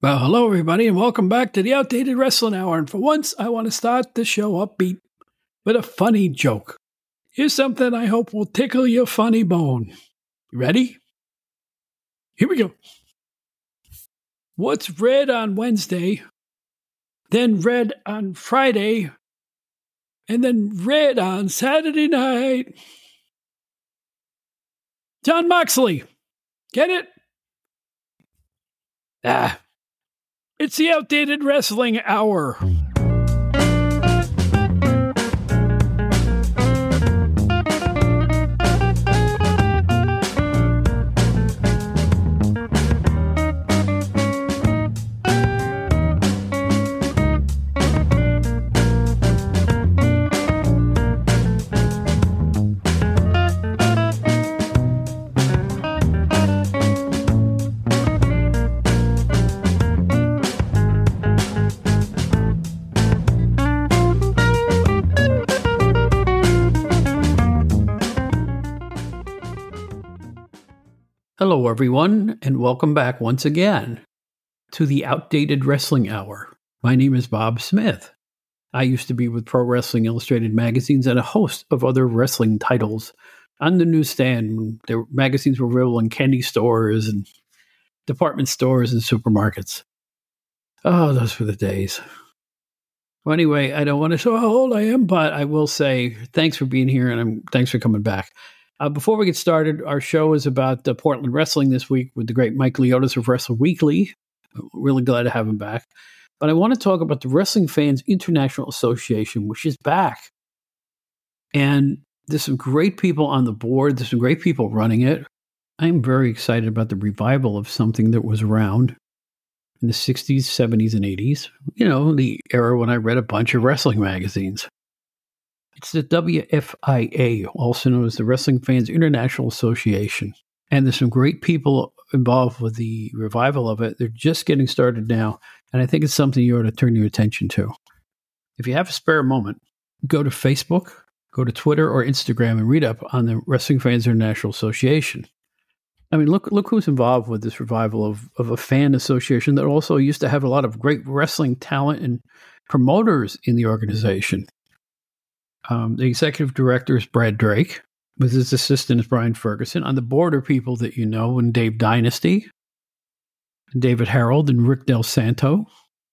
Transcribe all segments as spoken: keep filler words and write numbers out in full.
Well, hello, everybody, and welcome back to the Outdated Wrestling Hour. And for once, I want to start the show upbeat with a funny joke. Here's something I hope will tickle your funny bone. You ready? Here we go. What's red on Wednesday, then red on Friday, and then red on Saturday night? Jon Moxley. Get it? Ah. It's the Outdated Wrestling Hour. Hello, everyone, and welcome back once again to the Outdated Wrestling Hour. My name is Bob Smith. I used to be with Pro Wrestling Illustrated magazines and a host of other wrestling titles on the newsstand. Their magazines were available in candy stores and department stores and supermarkets. Oh, those were the days. Well, anyway, I don't want to show how old I am, but I will say thanks for being here and I'm, thanks for coming back. Uh, before we get started, our show is about uh, Portland wrestling this week with the great Mike Leotis of Wrestle Weekly. Really glad to have him back. But I want to talk about the Wrestling Fans International Association, which is back. And there's some great people on the board. There's some great people running it. I'm very excited about the revival of something that was around in the sixties, seventies, and eighties. You know, the era when I read a bunch of wrestling magazines. It's the W F I A, also known as the Wrestling Fans International Association. And there's some great people involved with the revival of it. They're just getting started now. And I think it's something you ought to turn your attention to. If you have a spare moment, go to Facebook, go to Twitter or Instagram and read up on the Wrestling Fans International Association. I mean, look look who's involved with this revival of, of a fan association that also used to have a lot of great wrestling talent and promoters in the organization. Um, the executive director is Brad Drake, with his assistant is Brian Ferguson. On the board are people that you know, and Dave Dynasty, and David Harold, and Rick Del Santo,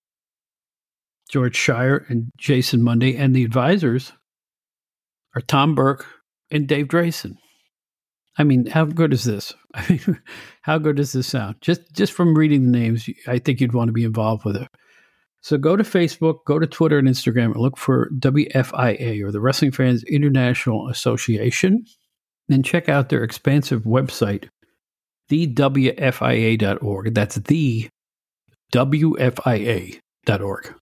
George Shire, and Jason Monday. And the advisors are Tom Burke and Dave Drayson. I mean, how good is this? I mean, how good does this sound? Just, just from reading the names, I think you'd want to be involved with it. So go to Facebook, go to Twitter and Instagram, and look for W F I A, or the Wrestling Fans International Association, and check out their expansive website, the W F I A dot org. That's the W F I A dot org.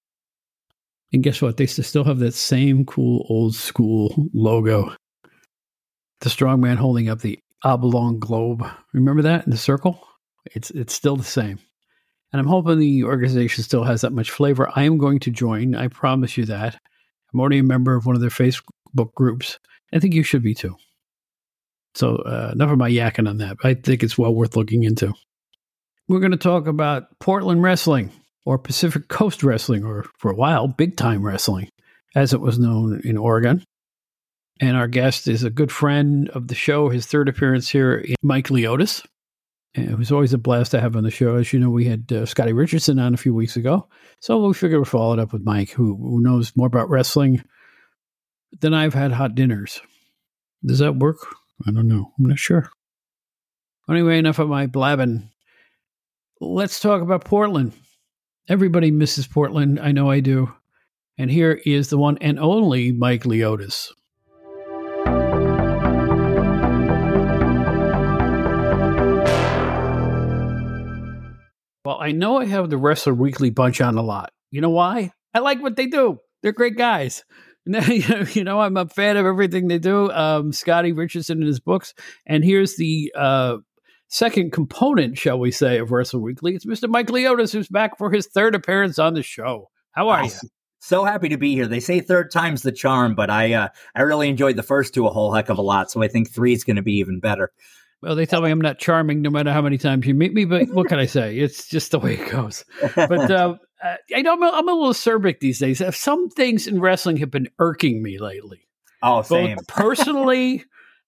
And guess what? They still have that same cool old school logo. The strongman holding up the oblong globe. Remember that in the circle? It's it's still the same. And I'm hoping the organization still has that much flavor. I am going to join. I promise you that. I'm already a member of one of their Facebook groups. I think you should be too. So uh, enough of my yakking on that. I think it's well worth looking into. We're going to talk about Portland wrestling, or Pacific Coast wrestling, or for a while, big time wrestling, as it was known in Oregon. And our guest is a good friend of the show. His third appearance here, Mike Leotis. It was always a blast to have on the show. As you know, we had uh, Scotty Richardson on a few weeks ago. So we figured we'd follow it up with Mike, who, who knows more about wrestling than I've had hot dinners. Does that work? I don't know. I'm not sure. Anyway, enough of my blabbing. Let's talk about Portland. Everybody misses Portland. I know I do. And here is the one and only Mike Leotis. Well, I know I have the Wrestler Weekly bunch on a lot. You know why? I like what they do. They're great guys. You know, I'm a fan of everything they do. Um, Scotty Richardson in his books. And here's the uh, second component, shall we say, of Wrestle Weekly. It's Mister Mike Leotis, who's back for his third appearance on the show. How are awesome. you? So happy to be here. They say third time's the charm, but I uh, I really enjoyed the first two a whole heck of a lot, so I think three is going to be even better. Well, they tell me I'm not charming no matter how many times you meet me, but what can I say? It's just the way it goes. But uh, I know I'm a, I'm a little acerbic these days. Some things in wrestling have been irking me lately. Oh, same. Both personally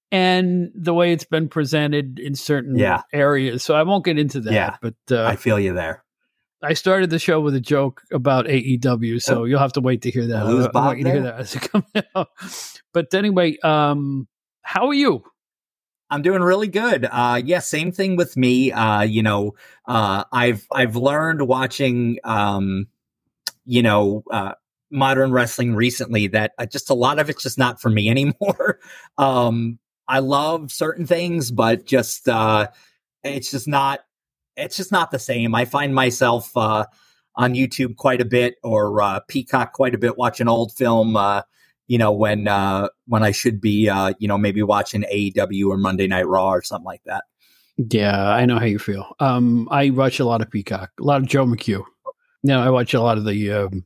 and the way it's been presented in certain yeah. areas. So I won't get into that. Yeah, but uh, I feel you there. I started the show with a joke about A E W, so oh. you'll have to wait to hear that. Who's I, Bob I want you to hear that as it comes out. But anyway, um, how are you? I'm doing really good. Uh, yeah, same thing with me. Uh, you know, uh, I've I've learned watching, um, you know, uh, modern wrestling recently that uh, just a lot of it's just not for me anymore. um, I love certain things, but just uh, it's just not. It's just not the same. I find myself uh, on YouTube quite a bit, or uh, Peacock quite a bit, watching old film. Uh, you know, when uh, when I should be, uh, you know, maybe watching A E W or Monday Night Raw or something like that. Yeah, I know how you feel. Um, I watch a lot of Peacock, a lot of Joe McHugh. You know, I watch a lot of the, um,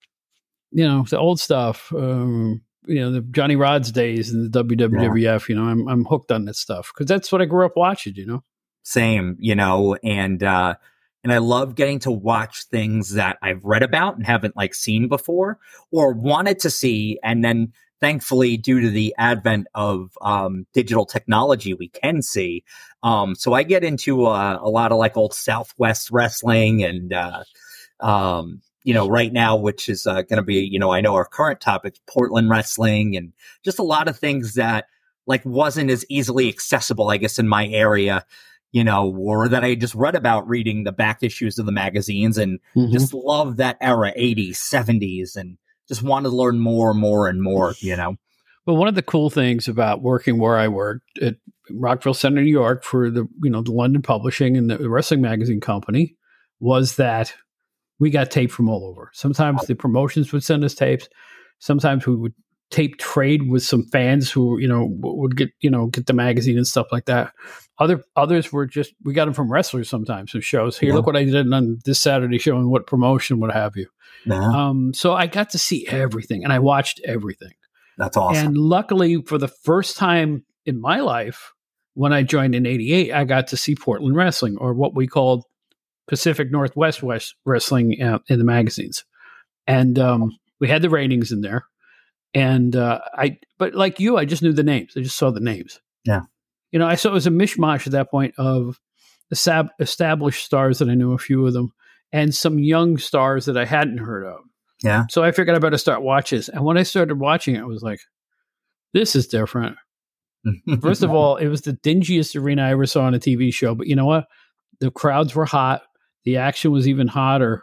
you know, the old stuff. Um, you know, the Johnny Rod's days and the W W F. Yeah. You know, I'm I'm hooked on that stuff because that's what I grew up watching. You know. Same, you know, and uh, and I love getting to watch things that I've read about and haven't like seen before or wanted to see, and then thankfully, due to the advent of um, digital technology, we can see. Um, so I get into uh, a lot of like old Southwest wrestling, and uh, um, you know, right now, which is uh, going to be, you know, I know our current topic, Portland wrestling, and just a lot of things that like wasn't as easily accessible, I guess, in my area. You know, or that I just read about reading the back issues of the magazines, and mm-hmm. just love that era, eighties, seventies, and just wanted to learn more and more and more, you know. Well, one of the cool things about working where I worked at Rockville Center, New York for the, you know, the London Publishing and the Wrestling Magazine Company was that we got tape from all over. Sometimes the promotions would send us tapes. Sometimes we would tape trade with some fans who, you know, would get, you know, get the magazine and stuff like that. Other others were just, we got them from wrestlers sometimes who shows, here, yeah. look what I did on this Saturday show and what promotion, what have you. Yeah. Um, so I got to see everything and I watched everything. That's awesome. And luckily for the first time in my life, when I joined in eighty-eight, I got to see Portland wrestling, or what we called Pacific Northwest West wrestling uh, in the magazines. And um, we had the ratings in there. And uh, I, but like you, I just knew the names. I just saw the names. Yeah. You know, I saw it was a mishmash at that point of estab- established stars that I knew a few of them, and some young stars that I hadn't heard of. Yeah. So I figured I better start watching this. And when I started watching it, I was like, this is different. First of all, it was the dingiest arena I ever saw on a T V show. But you know what? The crowds were hot. The action was even hotter.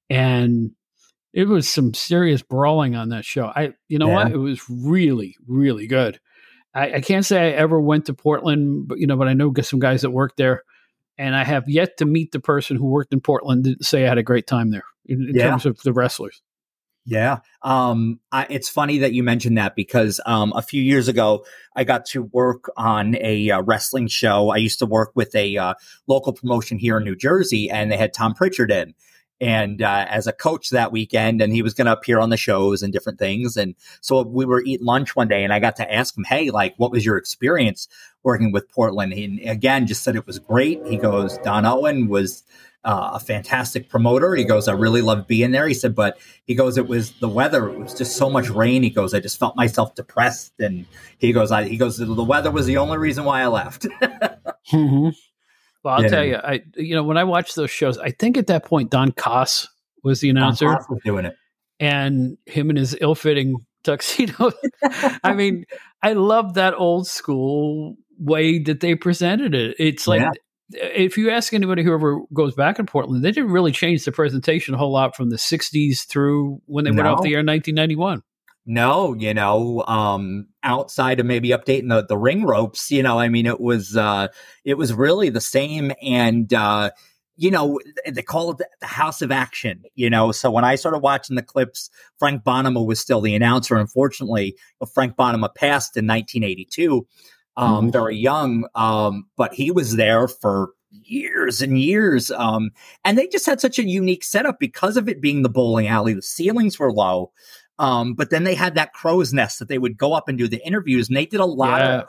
And it was some serious brawling on that show. I, you know yeah. what? It was really, really good. I, I can't say I ever went to Portland, but you know, but I know some guys that worked there, and I have yet to meet the person who worked in Portland to say I had a great time there in, in yeah. terms of the wrestlers. Yeah. Um, I, it's funny that you mentioned that because um, a few years ago, I got to work on a uh, wrestling show. I used to work with a uh, local promotion here in New Jersey, and they had Tom Pritchard in. And uh, as a coach that weekend, and he was going to appear on the shows and different things. And so we were eating lunch one day, and I got to ask him, hey, like, what was your experience working with Portland? And again, just said it was great. He goes, Don Owen was uh, a fantastic promoter. He goes, I really loved being there. He said, but he goes, it was the weather. It was just so much rain. He goes, I just felt myself depressed. And he goes, I, he goes, the weather was the only reason why I left. mm-hmm. Well, I'll yeah. tell you, I you know, when I watched those shows, I think at that point Don Koss was the announcer. Don Koss was doing it. And him in his ill-fitting tuxedo. I mean, I love that old school way that they presented it. It's like, yeah. if you ask anybody who ever goes back in Portland, they didn't really change the presentation a whole lot from the sixties through when they no. went off the air in nineteen ninety-one. No, you know, um, outside of maybe updating the, the ring ropes, you know, I mean, it was, uh, it was really the same. And, uh, you know, they call it the House of Action, you know, so when I started watching the clips, Frank Bonema was still the announcer. Unfortunately, Frank Bonema passed in nineteen eighty-two, um, mm-hmm. very young, um, but he was there for years and years. Um, and they just had such a unique setup because of it being the bowling alley. The ceilings were low. Um, but then they had that crow's nest that they would go up and do the interviews, and they did a lot yeah. of,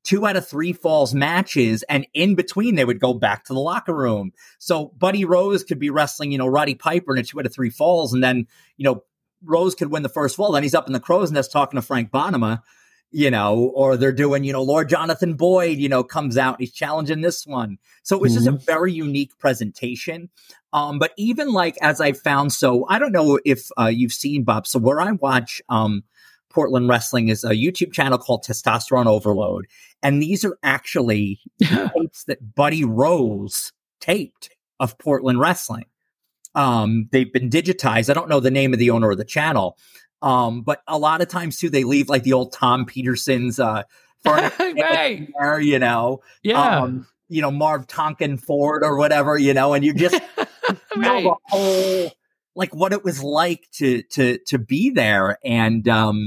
two out of three falls matches, and in between they would go back to the locker room. So Buddy Rose could be wrestling, you know, Roddy Piper in a two out of three falls, and then, you know, Rose could win the first fall. Then he's up in the crow's nest talking to Frank Bonema, you know, or they're doing, you know, Lord Jonathan Boyd, you know, comes out and he's challenging this one. So it was mm-hmm. just a very unique presentation. Um, but even like, as I found, so I don't know if uh, you've seen, Bob, so where I watch um, Portland Wrestling is a YouTube channel called Testosterone Overload. And these are actually tapes that Buddy Rose taped of Portland Wrestling. Um, they've been digitized. I don't know the name of the owner of the channel. Um, but a lot of times too, they leave like the old Tom Peterson's, uh, right. there, you know, yeah. um, you know, Marv Tonkin Ford or whatever, you know, and you just you know right. the whole, like what it was like to, to, to be there. And, um,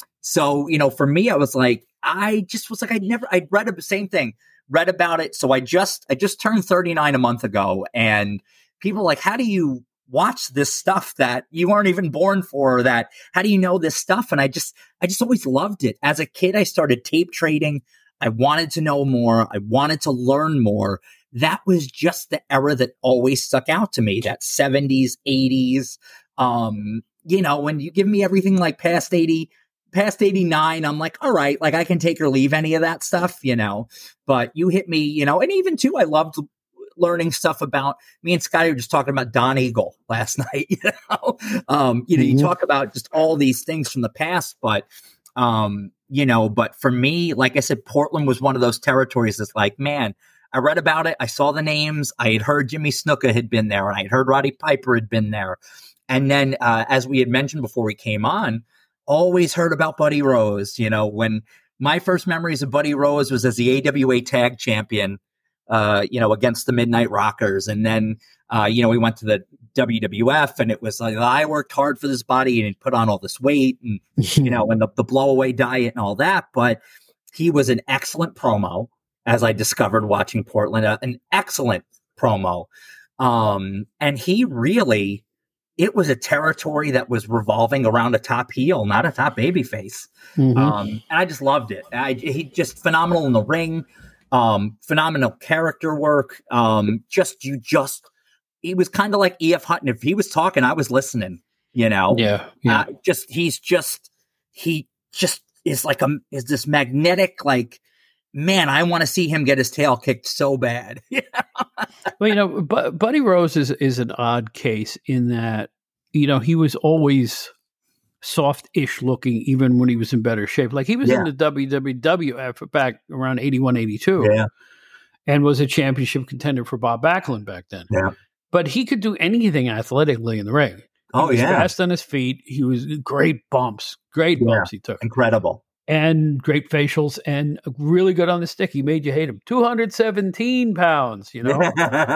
so, you know, for me, I was like, I just was like, I never, I read the same thing, read about it. So I just, I just turned thirty-nine a month ago, and people are like, how do you watch this stuff that you weren't even born for? Or that, how do you know this stuff? And I just, I just always loved it. As a kid, I started tape trading. I wanted to know more. I wanted to learn more. That was just the era that always stuck out to me. That seventies, eighties. Um, you know, when you give me everything like past eighty, past eighty-nine, I'm like, all right, like I can take or leave any of that stuff, you know, but you hit me, you know, and even too, I loved learning stuff about, me and Scotty were just talking about Don Eagle last night, you know, um, you know, you talk about just all these things from the past, but, um, you know, but for me, like I said, Portland was one of those territories that's like, man, I read about it. I saw the names. I had heard Jimmy Snuka had been there, and I had heard Roddy Piper had been there. And then, uh, as we had mentioned before we came on, always heard about Buddy Rose. You know, when my first memories of Buddy Rose was as the A W A tag champion, uh, you know, against the Midnight Rockers. And then, uh, you know, we went to the W W F, and it was like, I worked hard for this body and he put on all this weight, and, you know, and the, the blowaway diet and all that. But he was an excellent promo, as I discovered watching Portland, uh, an excellent promo. Um, and he really, it was a territory that was revolving around a top heel, not a top babyface. Mm-hmm. Um, and I just loved it. I, he just phenomenal in the ring, um, phenomenal character work. Um, just, you just, he was kind of like E F Hutton. If he was talking, I was listening, you know? Yeah. yeah. Uh, just, he's just, he just is like a, is this magnetic, like, man, I want to see him get his tail kicked so bad. Well, you know, B- Buddy Rose is, is an odd case in that, you know, he was always soft-ish looking, even when he was in better shape. Like he was yeah. in the W W F back around eighty-one, eighty-two, yeah. and was a championship contender for Bob Backlund back then. Yeah. But he could do anything athletically in the ring. He oh, was yeah. fast on his feet. He was great bumps, great yeah. bumps he took. Incredible. And great facials, and really good on the stick. He made you hate him. two hundred seventeen pounds, you know?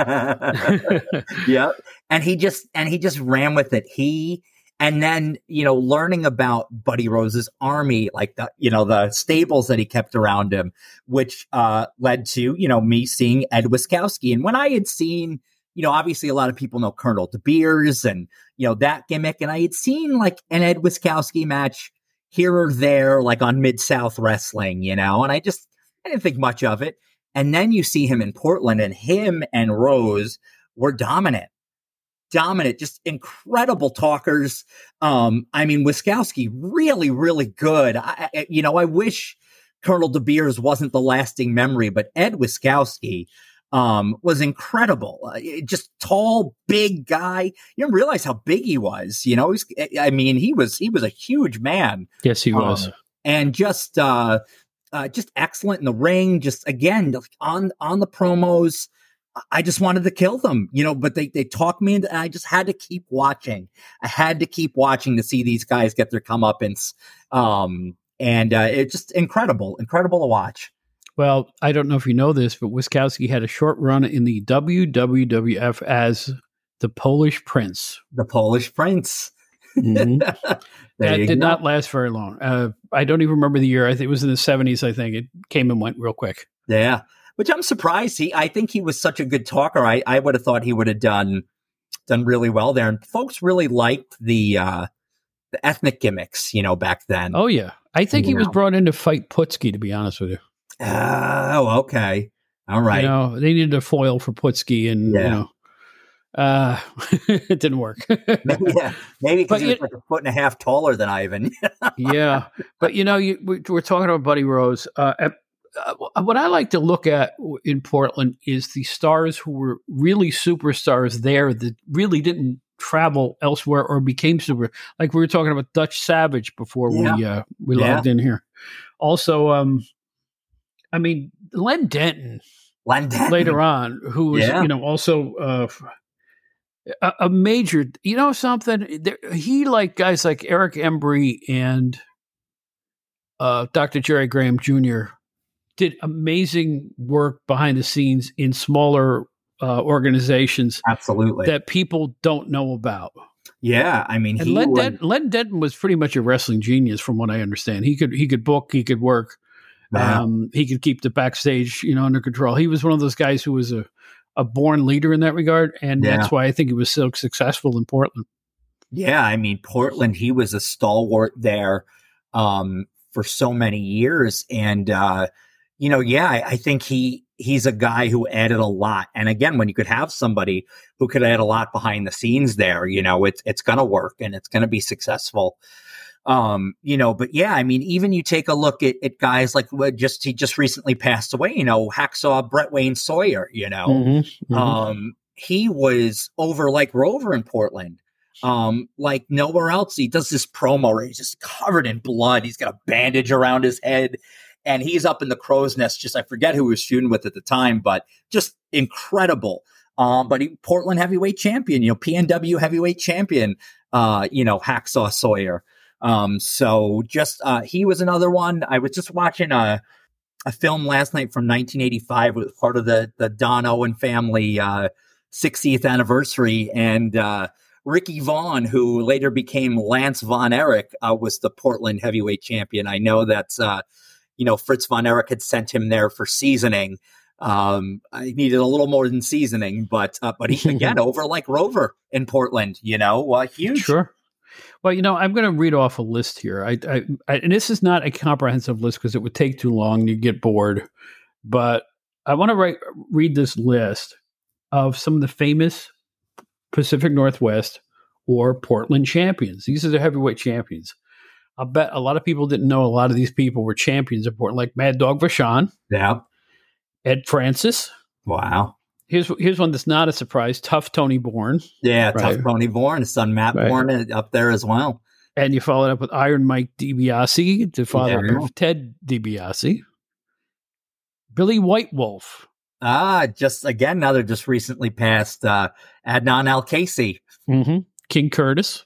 Yeah. And he just, and he just ran with it. He, and then, you know, learning about Buddy Rose's army, like the, you know, the stables that he kept around him, which, uh, led to, you know, me seeing Ed Wiskowski. And when I had seen, you know, obviously a lot of people know Colonel De Beers and, you know, that gimmick. And I had seen like an Ed Wiskowski match here or there, like on Mid-South Wrestling, you know, and I just, I didn't think much of it. And then you see him in Portland, and him and Rose were dominant, dominant, just incredible talkers. Um, I mean, Wiskowski, really, really good. I, I, you know, I wish Colonel De Beers wasn't the lasting memory, but Ed Wiskowski, um, was incredible. Uh, just tall, big guy. You don't realize how big he was. You know, he's, I mean, he was, he was a huge man. Yes, he was. Um, and just, uh, uh, just excellent in the ring. Just again, on, on the promos, I just wanted to kill them, you know, but they, they talked me into, and I just had to keep watching. I had to keep watching to see these guys get their comeuppance. Um, and, uh, it's just incredible, incredible to watch. Well, I don't know if you know this, but Wiskowski had a short run in the W W F as the Polish Prince. The Polish Prince. Mm-hmm. that did go. not last very long. Uh, I don't even remember the year. I think it was in the seventies, I think. It came and went real quick. Yeah, which I'm surprised. He, I think he was such a good talker. I, I would have thought he would have done done really well there. And folks really liked the uh, the ethnic gimmicks, you know, back then. Oh, yeah. I think you he know. was brought in to fight Putski, to be honest with you. Oh, okay. All right. You know, they needed a foil for Putski, and Yeah. you know, uh, it didn't work. Maybe, yeah, maybe because But he was it- like a foot and a half taller than Ivan. Yeah, but you know, you, we, we're talking about Buddy Rose. Uh, uh, what I like to look at in Portland is the stars who were really superstars there that really didn't travel elsewhere or became super. Like we were talking about Dutch Savage before Yeah. we uh, we Yeah. logged in here. Also, um, I mean, Len Denton London. later on, who was Yeah. you know also uh, a, a major. You know something? There, he like guys like Eric Embry and uh, Doctor Jerry Graham Junior did amazing work behind the scenes in smaller uh, organizations Absolutely. that people don't know about. Yeah. I mean, And he Len, was, Denton, Len Denton was pretty much a wrestling genius, from what I understand. He could he could book, he could work, wow. um, he could keep the backstage, you know, under control. He was one of those guys who was a, a born leader in that regard, and Yeah. that's why I think he was so successful in Portland. Yeah. I mean, Portland, he was a stalwart there um, for so many years. And, uh, you know, yeah, I, I think he he's a guy who added a lot. And again, when you could have somebody who could add a lot behind the scenes there, you know, it's it's going to work and it's going to be successful. Um, you know, but yeah, I mean, even you take a look at, at guys like what just he just recently passed away, you know, Hacksaw Brett Wayne Sawyer, you know, Mm-hmm, mm-hmm. um, he was over like Rover in Portland. Um, like nowhere else. He does this promo where he's just covered in blood. He's got a bandage around his head. And he's up in the crow's nest. Just I forget who he was shooting with at the time, but just incredible. Um, but he Portland heavyweight champion, you know, P N W heavyweight champion. Uh, you know, Hacksaw Sawyer. Um, so just uh, he was another one. I was just watching a a film last night from nineteen eighty-five. It was part of the the Don Owen family uh, sixtieth anniversary, and uh, Ricky Vaughn, who later became Lance Von Erich, uh, was the Portland heavyweight champion. I know that's. Uh, You know, Fritz von Erich had sent him there for seasoning. Um, I needed a little more than seasoning, but uh, but he again over like Rover in Portland. You know, uh, huge. Sure. Well, you know, I'm going to read off a list here. I, I, I and this is not a comprehensive list because it would take too long. You get bored, but I want to write, read this list of some of the famous Pacific Northwest or Portland champions. These are the heavyweight champions. I bet a lot of people didn't know a lot of these people were champions of Portland, like Mad Dog Vachon, Yeah. Ed Francis. Wow. Here's here's one that's not a surprise. Tough Tony Bourne. Yeah. Right. Tough Tony Bourne, his son Matt Right. Bourne up there as well. And you followed up with Iron Mike DiBiase, the father Yeah. of Ted DiBiase. Billy White Wolf. Ah, just again, another just recently passed uh, Adnan Al-Kaisi. Mm-hmm. King Curtis.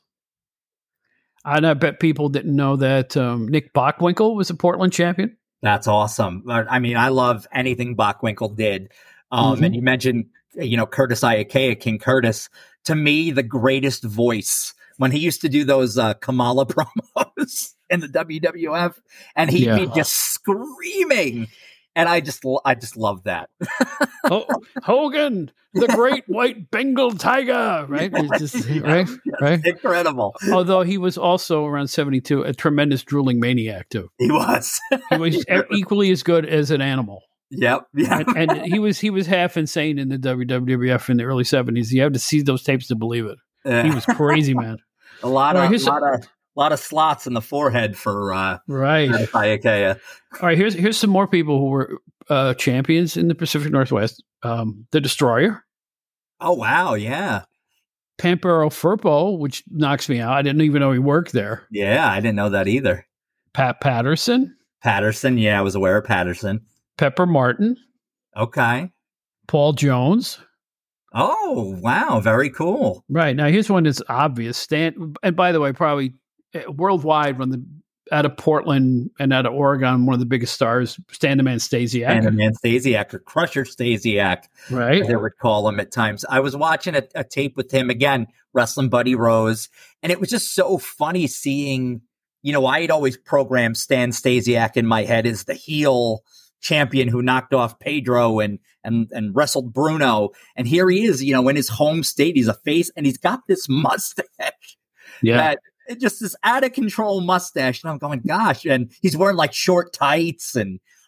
And I bet people didn't know that um, Nick Bockwinkel was a Portland champion. That's awesome. I mean, I love anything Bockwinkel did. Um, Mhm. And you mentioned, you know, Curtis Iakea, King Curtis. To me, the greatest voice when he used to do those uh, Kamala promos in the W W F, and he'd Yeah. be just screaming. And I just, I just love that. Oh, Hogan, the great white Bengal tiger, right? It's just- right, right. Incredible. Although he was also around seventy-two, a tremendous drooling maniac too. He was. He was e- equally as good as an animal. Yep. Yeah. And, and he was he was half insane in the W W F in the early seventies. You have to see those tapes to believe it. He was crazy, man. a lot All right, of, here's lot of, lot of slots in the forehead for uh, Right. Curtis Iakea. All right, here's here's some more people who were uh, champions in the Pacific Northwest. Um, the Destroyer, Oh wow, yeah, Pampero Firpo, which knocks me out. I didn't even know he worked there. yeah. I didn't know that either. Pat Patterson, Patterson, yeah, I was aware of Patterson. Pepper Martin, Okay. Paul Jones. Oh wow, very cool. Right, now here's one that's obvious. Stan, and by the way, probably uh, worldwide, one of the out of Portland and out of Oregon, one of the biggest stars, Stan the Man Stasiak. And man Stasiak or Crusher Stasiak, Right. as they would call him at times. I was watching a, a tape with him again, wrestling Buddy Rose, and it was just so funny seeing. You know, I had always programmed Stan Stasiak in my head as the heel champion who knocked off Pedro and and and wrestled Bruno, and here he is. You know, in his home state, he's a face, and he's got this mustache. Yeah. That, it just this out of control mustache. And I'm going, gosh. And he's wearing like short tights. And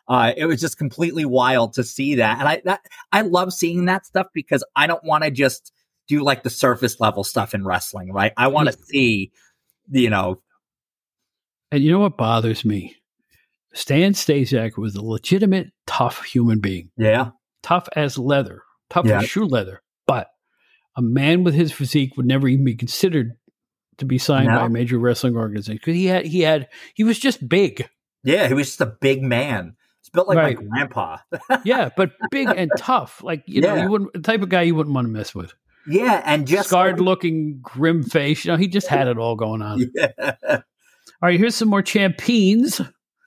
Uh, it was just completely wild to see that. And I, that, I love seeing that stuff because I don't want to just do like the surface level stuff in wrestling, right? I want to see, you know. And you know what bothers me? Stan Stasiak was a legitimate tough human being. Yeah. Tough as leather, tough Yeah. as shoe leather. But a man with his physique would never even be considered to be signed No. by a major wrestling organization because he had, he had, he was just big. Yeah, he was just a big man. He's built like Right. my grandpa. Yeah, but big and tough. Like, you know, Yeah. you wouldn't, the type of guy you wouldn't want to mess with. Yeah, and just Scarred looking, grim face. You know, he just had it all going on. Yeah. All right, here's some more champions.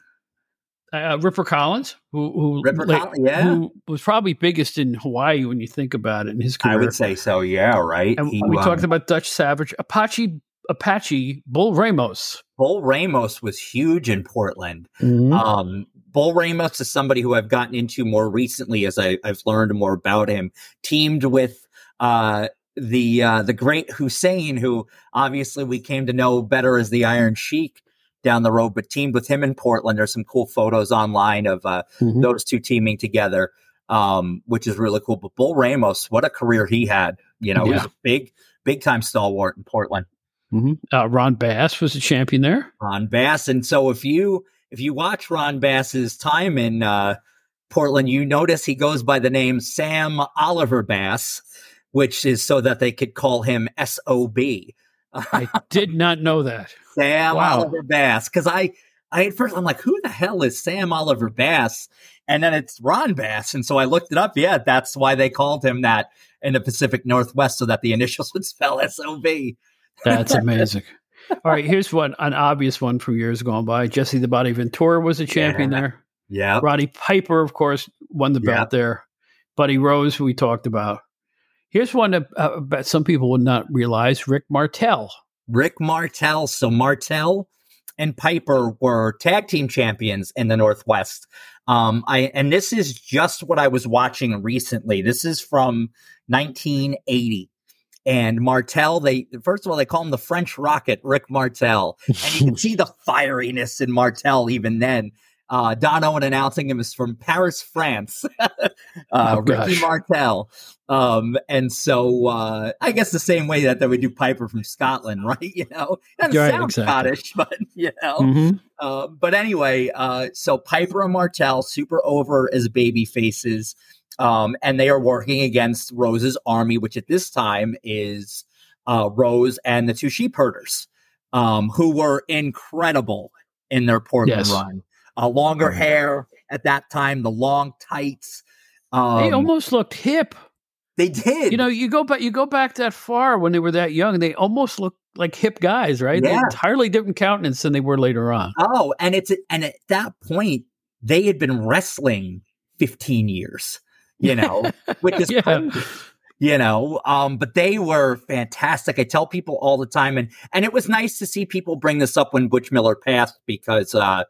Uh, Ripper Collins, who who, Ripper like, Collins, yeah. who was probably biggest in Hawaii when you think about it in his career. I would say so. Yeah, right. And He, we um, talked about Dutch Savage, Apache, Apache, Bull Ramos. Bull Ramos was huge in Portland. Mm-hmm. Um, Bull Ramos is somebody who I've gotten into more recently as I, I've learned more about him. Teamed with uh, the uh, the great Hussein, who obviously we came to know better as the Iron Sheik down the road, but teamed with him in Portland. There's some cool photos online of uh, Mm-hmm. those two teaming together, um, which is really cool. But Bull Ramos, what a career he had. You know, he was Yeah. a big, big time stalwart in Portland. Mm-hmm. Uh, Ron Bass was a champion there. Ron Bass. And so if you if you watch Ron Bass's time in uh, Portland, you notice he goes by the name Sam Oliver Bass, which is so that they could call him S O B. I did not know that. Sam Wow. Oliver Bass. Because I, I at first I'm like, who the hell is Sam Oliver Bass? And then it's Ron Bass. And so I looked it up. Yeah, that's why they called him that in the Pacific Northwest, so that the initials would spell S O B. That's amazing. All right, here's one, an obvious one from years gone by. Jesse the Body Ventura was a champion Yeah. there. Yeah. Roddy Piper, of course, won the belt Yep. there. Buddy Rose, who we talked about. Here's one that uh, bet some people would not realize, Rick Martel. Rick Martel. So Martel and Piper were tag team champions in the Northwest. Um, I and this is just what I was watching recently. This is from nineteen eighty. And Martel, they first of all, they call him the French Rocket, Rick Martel. And you can see the fieriness in Martel even then. Uh, Don Owen announcing him is from Paris, France. uh, Oh, Ricky gosh. Martel. Um, and so uh, I guess the same way that they would do Piper from Scotland, right? You know, doesn't Right, sound exactly. Scottish, but you know. Mhm. Uh, but anyway, uh, so Piper and Martel super over as baby faces. Um, and they are working against Rose's army, which at this time is uh, Rose and the two sheep herders, um, who were incredible in their Portland Yes. run. Uh, longer hair at that time, the long tights. Um, They almost looked hip. they did. You know, you go back you go back that far when they were that young, they almost looked like hip guys, right? They Yeah. had entirely different countenance than they were later on. Oh, and it's and at that point they had been wrestling fifteen years. You know, which is Yeah. crazy. You know, um, but they were fantastic. I tell people all the time, and and it was nice to see people bring this up when Butch Miller passed, because uh,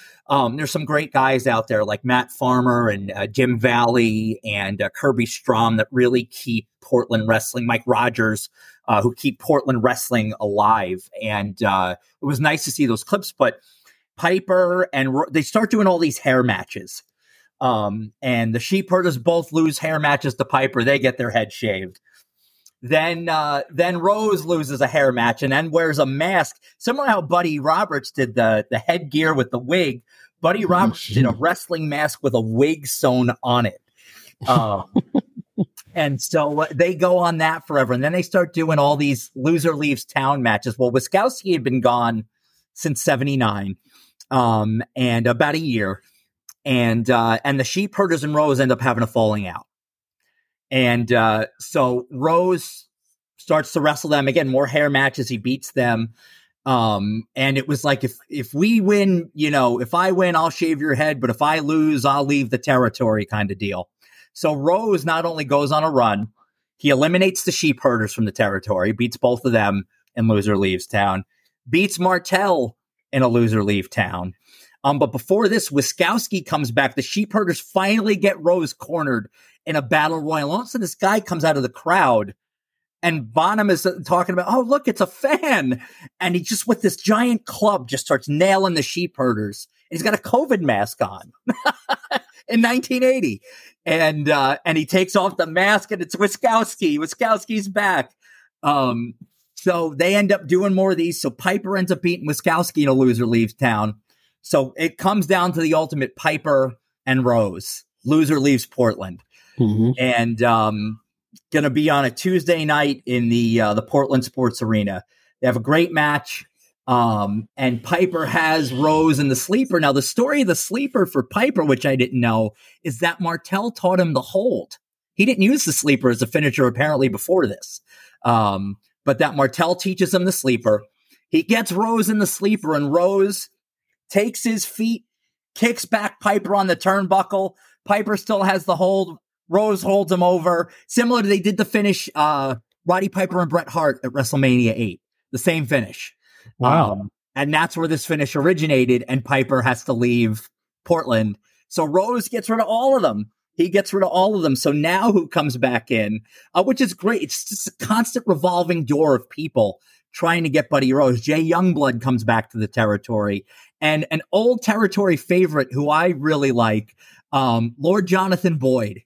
um, there's some great guys out there like Matt Farmer and uh, Jim Valley and uh, Kirby Strom that really keep Portland wrestling. Mike Rogers, uh, who keep Portland wrestling alive, and uh, it was nice to see those clips. But Piper and Ro- they start doing all these hair matches. Um, and the sheep herders both lose hair matches to Piper. They get their head shaved. Then, uh, then Rose loses a hair match and then wears a mask. Similar to how Buddy Roberts did the, the headgear with the wig. Buddy Roberts did a wrestling mask with a wig sewn on it. Um, and so uh, they go on that forever. And then they start doing all these loser leaves town matches. Well, Wiskowski had been gone since seventy-nine, um, and about a year. And uh, and the sheep herders and Rose end up having a falling out. And uh, so Rose starts to wrestle them again, more hair matches. He beats them. Um, and it was like, if if we win, you know, if I win, I'll shave your head. But if I lose, I'll leave the territory kind of deal. So Rose not only goes on a run, he eliminates the sheep herders from the territory, beats both of them in loser leaves town, beats Martel in a loser leave town. Um, but before this, Wiskowski comes back. The sheep herders finally get Rose cornered in a battle royal. All of a sudden, this guy comes out of the crowd And Bonham is talking about, oh, look, it's a fan. And he just, with this giant club, just starts nailing the sheep herders. And he's got a COVID mask on in nineteen eighty. And uh, and he takes off the mask, and it's Wiskowski. Wiskowski's back. Um, so they end up doing more of these. So Piper ends up beating Wiskowski, and a loser leaves town. So it comes down to the ultimate Piper and Rose. Loser leaves Portland. Mm-hmm. And um, going to be on a Tuesday night in the uh, the Portland Sports Arena. They have a great match. Um, and Piper has Rose in the sleeper. Now, the story of the sleeper for Piper, which I didn't know, is that Martel taught him the hold. He didn't use the sleeper as a finisher apparently before this. Um, but that Martel teaches him the sleeper. He gets Rose in the sleeper, and Rose takes his feet, kicks back Piper on the turnbuckle. Piper still has the hold. Rose holds him over. Similar to they did the finish, uh, Roddy Piper and Bret Hart at WrestleMania eight. The same finish. Wow. Um, and that's where this finish originated, and Piper has to leave Portland. So Rose gets rid of all of them. He gets rid of all of them. So now who comes back in, uh, which is great. It's just a constant revolving door of people trying to get Buddy Rose. Jay Youngblood comes back to the territory. And an old territory favorite who I really like, um, Lord Jonathan Boyd.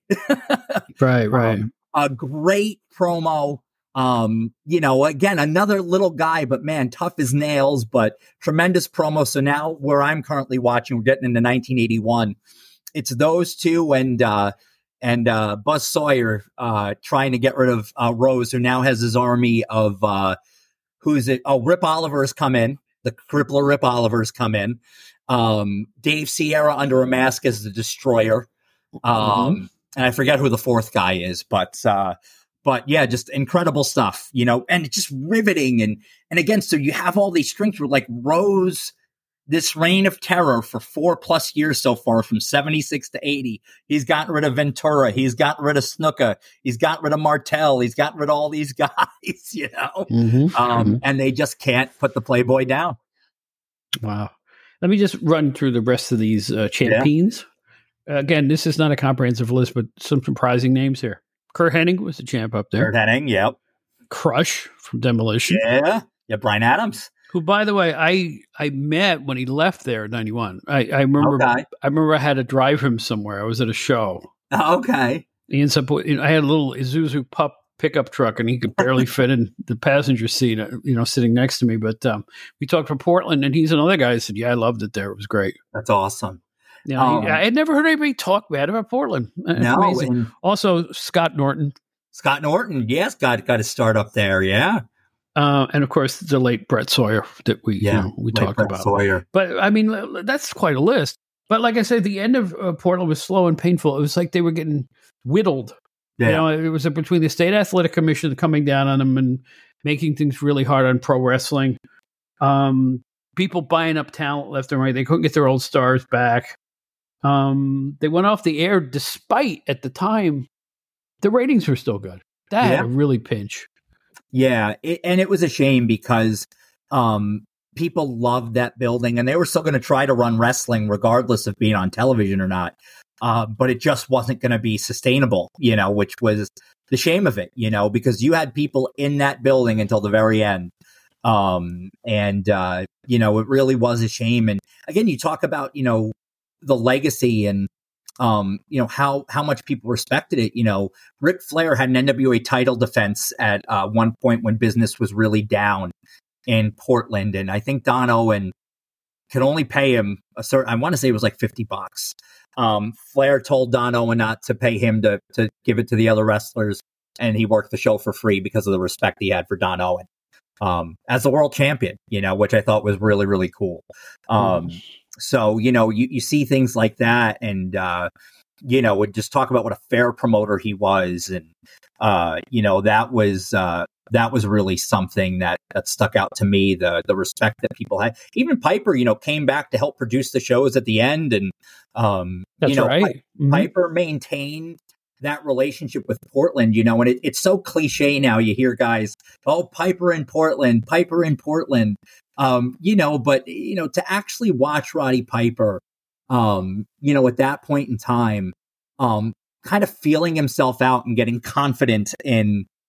Right, right. Um, a great promo. Um, you know, again, another little guy, but man, tough as nails, but tremendous promo. So now where I'm currently watching, we're getting into nineteen eighty-one. It's those two and, uh, and, uh, Buzz Sawyer, uh, trying to get rid of, uh, Rose, who now has his army of, uh, who's it? Oh, Rip Oliver's come in. The crippler Rip Oliver's come in. Um, Dave Sierra under a mask as the Destroyer. Um, mm-hmm. And I forget who the fourth guy is, but, uh, But yeah, just incredible stuff, you know, and it's just riveting. And, and again, so you have all these strings with like Rose, this reign of terror for four plus years so far, from seventy-six to eighty. He's gotten rid of Ventura. He's gotten rid of Snuka. He's gotten rid of Martel. He's gotten rid of all these guys, you know, mm-hmm. Um, mm-hmm. and they just can't put the Playboy down. Wow. Let me just run through the rest of these uh, champions. Yeah. Uh, again, this is not a comprehensive list, but some surprising names here. Kurt Hennig was the champ up there. Kurt Hennig, yep. Crush from Demolition. Yeah, yeah. Brian Adams, who, by the way, I I met when he left there in ninety-one. I, I remember. Okay. I remember I had to drive him somewhere. I was at a show. Okay. He ends up. You know, I had a little Isuzu pup pickup truck, and he could barely fit in the passenger seat. You know, sitting next to me. But um, we talked for Portland, and he's another guy who said, "Yeah, I loved it there. It was great." That's awesome. Yeah, um, I had never heard anybody talk bad about Portland. No, and also Scott Norton. Scott Norton, yes, got got to start up there, yeah. Uh, and of course, the late Brett Sawyer that we yeah, you know, we talked Brett about. Sawyer. But I mean, that's quite a list. But like I said, the end of uh, Portland was slow and painful. It was like they were getting whittled. Yeah. You know, it was between the State Athletic Commission coming down on them and making things really hard on pro wrestling. Um, people buying up talent left and right. They couldn't get their old stars back. Um, they went off the air despite, at the time, the ratings were still good. That yeah. had a really pinch. Yeah, it, and it was a shame because um, people loved that building, and they were still going to try to run wrestling regardless of being on television or not. Uh, but it just wasn't going to be sustainable, you know, which was the shame of it, you know, because you had people in that building until the very end. Um, and, uh, you know, it really was a shame. And again, you talk about, you know, the legacy and, um, you know, how, how much people respected it. You know, Ric Flair had an N W A title defense at uh, one point when business was really down in Portland. And I think Don Owen could only pay him a certain, I want to say it was like fifty bucks. Um, Flair told Don Owen not to pay him to, to give it to the other wrestlers. And he worked the show for free because of the respect he had for Don Owen, um, as the world champion, you know, which I thought was really, really cool. Um, mm. So, you know, you, you see things like that and, uh, you know, would just talk about what a fair promoter he was. And, uh, you know, that was, uh, that was really something that, that stuck out to me, the, the respect that people had. Even Piper, you know, came back to help produce the shows at the end. And, um, That's you know, right. Pi- mm-hmm. Piper maintained that relationship with Portland, you know, and it, it's so cliche now. You hear guys, oh, Piper in Portland, Piper in Portland. Um, you know, but, you know, to actually watch Roddy Piper, um, you know, at that point in time, um, kind of feeling himself out and getting confident in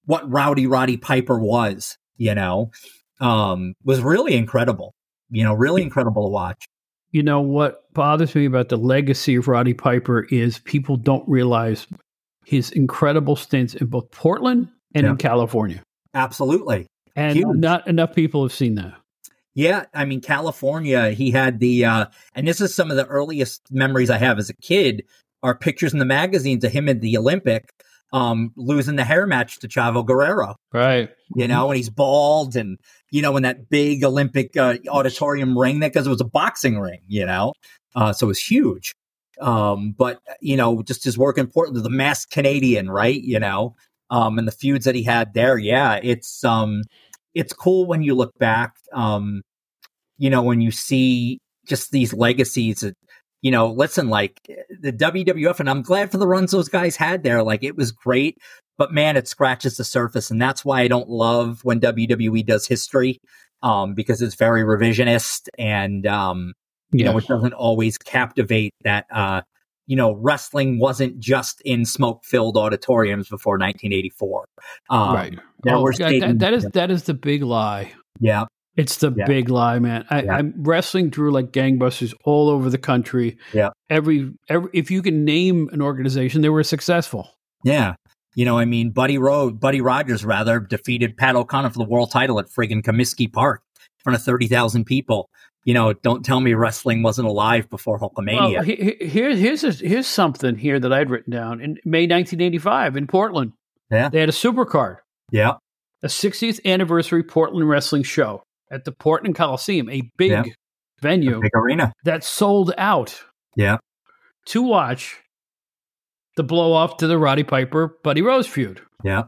what Rowdy Roddy Piper was, you know, um, was really incredible. You know, really incredible to watch. You know, what bothers me about the legacy of Roddy Piper is people don't realize his incredible stints in both Portland and Yeah. in California. Absolutely. And Huge. not enough people have seen that. Yeah, I mean, California, he had the, uh, and this is some of the earliest memories I have as a kid, are pictures in the magazines of him at the Olympic, um, losing the hair match to Chavo Guerrero. Right. You know, and he's bald and, you know, in that big Olympic uh, auditorium ring, that because it was a boxing ring, you know, uh, so it was huge. Um, but, you know, just his work in Portland, the masked Canadian, right, you know, um, and the feuds that he had there. Yeah, it's, um, it's cool when you look back, um, you know, when you see just these legacies that, you know, listen, like the W W F, and I'm glad for the runs those guys had there. Like, it was great, but man, it scratches the surface. And that's why I don't love when W W E does history, um, because it's very revisionist and, um, you Yeah. know, it doesn't always captivate that, uh, you know, wrestling wasn't just in smoke-filled auditoriums before nineteen eighty-four. Um, Right. There Oh, were God, that, stadiums- that is that is the big lie. yeah. It's the Yeah. big lie, man. I, Yeah. I'm wrestling drew like gangbusters all over the country. Yeah. Every every if you can name an organization, they were successful. Yeah. You know, I mean, Buddy Road, Buddy Rogers, rather, defeated Pat O'Connor for the world title at friggin' Comiskey Park in front of thirty thousand people. You know, don't tell me wrestling wasn't alive before Hulkamania. Well, he, he- here, here's a, here's something here that I'd written down in May nineteen eighty-five in Portland. Yeah. They had a supercard, Yeah. a sixtieth anniversary Portland wrestling show at the Portland Coliseum, a big Yeah. venue Big arena. that sold out Yeah. to watch the blow off to the Roddy Piper Buddy Rose feud. Yeah.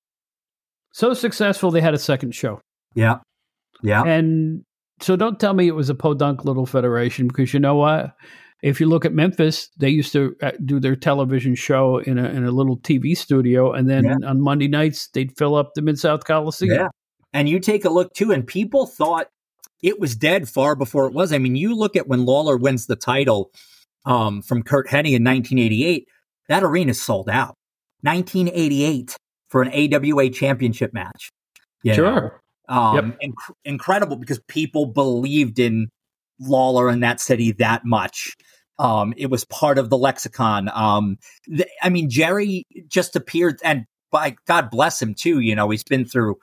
So successful, they had a second show. Yeah. Yeah. And so don't tell me it was a podunk little federation, because you know what? If you look at Memphis, they used to uh, do their television show in a, in a little T V studio. And then Yeah. on Monday nights, they'd fill up the Mid-South Coliseum. Yeah. And you take a look too, and people thought it was dead far before it was. I mean, you look at when Lawler wins the title um, from Kurt Hennig in nineteen eighty-eight, that arena sold out. nineteen eighty-eight for an A W A championship match. You know? Sure. Um, inc- incredible, because people believed in Lawler in that city that much. Um, it was part of the lexicon. Um, the, I mean, Jerry just appeared, and by God bless him too. You know, he's been through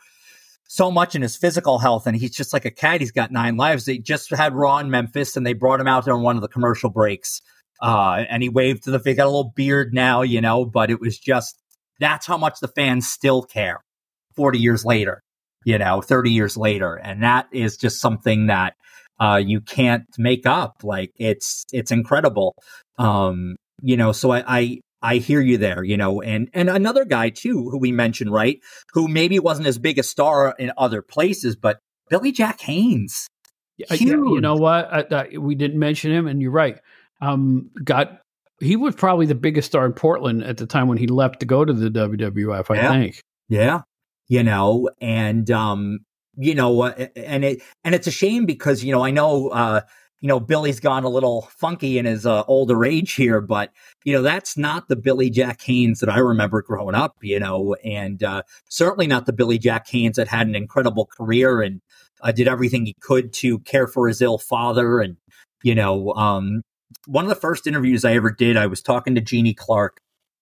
so much in his physical health, and he's just like a cat. He's got nine lives. They just had Raw in Memphis, and they brought him out there on one of the commercial breaks. Uh, and he waved to the, he got a little beard now, you know, but it was just, that's how much the fans still care forty years later. You know, thirty years later. And that is just something that uh, you can't make up. Like, it's, it's incredible. Um, you know, so I, I, I hear you there, you know, and, and another guy too, who we mentioned, right, who maybe wasn't as big a star in other places, but Billy Jack Haynes. Uh, yeah, you know what? I, I, we didn't mention him, and you're right. Um, got he was probably the biggest star in Portland at the time when he left to go to the W W F, I Yeah. think. Yeah. You know, and, um, you know, uh, and it, and it's a shame because, you know, I know, uh, you know, Billy's gone a little funky in his uh, older age here, but, you know, that's not the Billy Jack Haynes that I remember growing up, you know, and uh, certainly not the Billy Jack Haynes that had an incredible career and uh, did everything he could to care for his ill father. And, you know, um, one of the first interviews I ever did, I was talking to Jeannie Clark,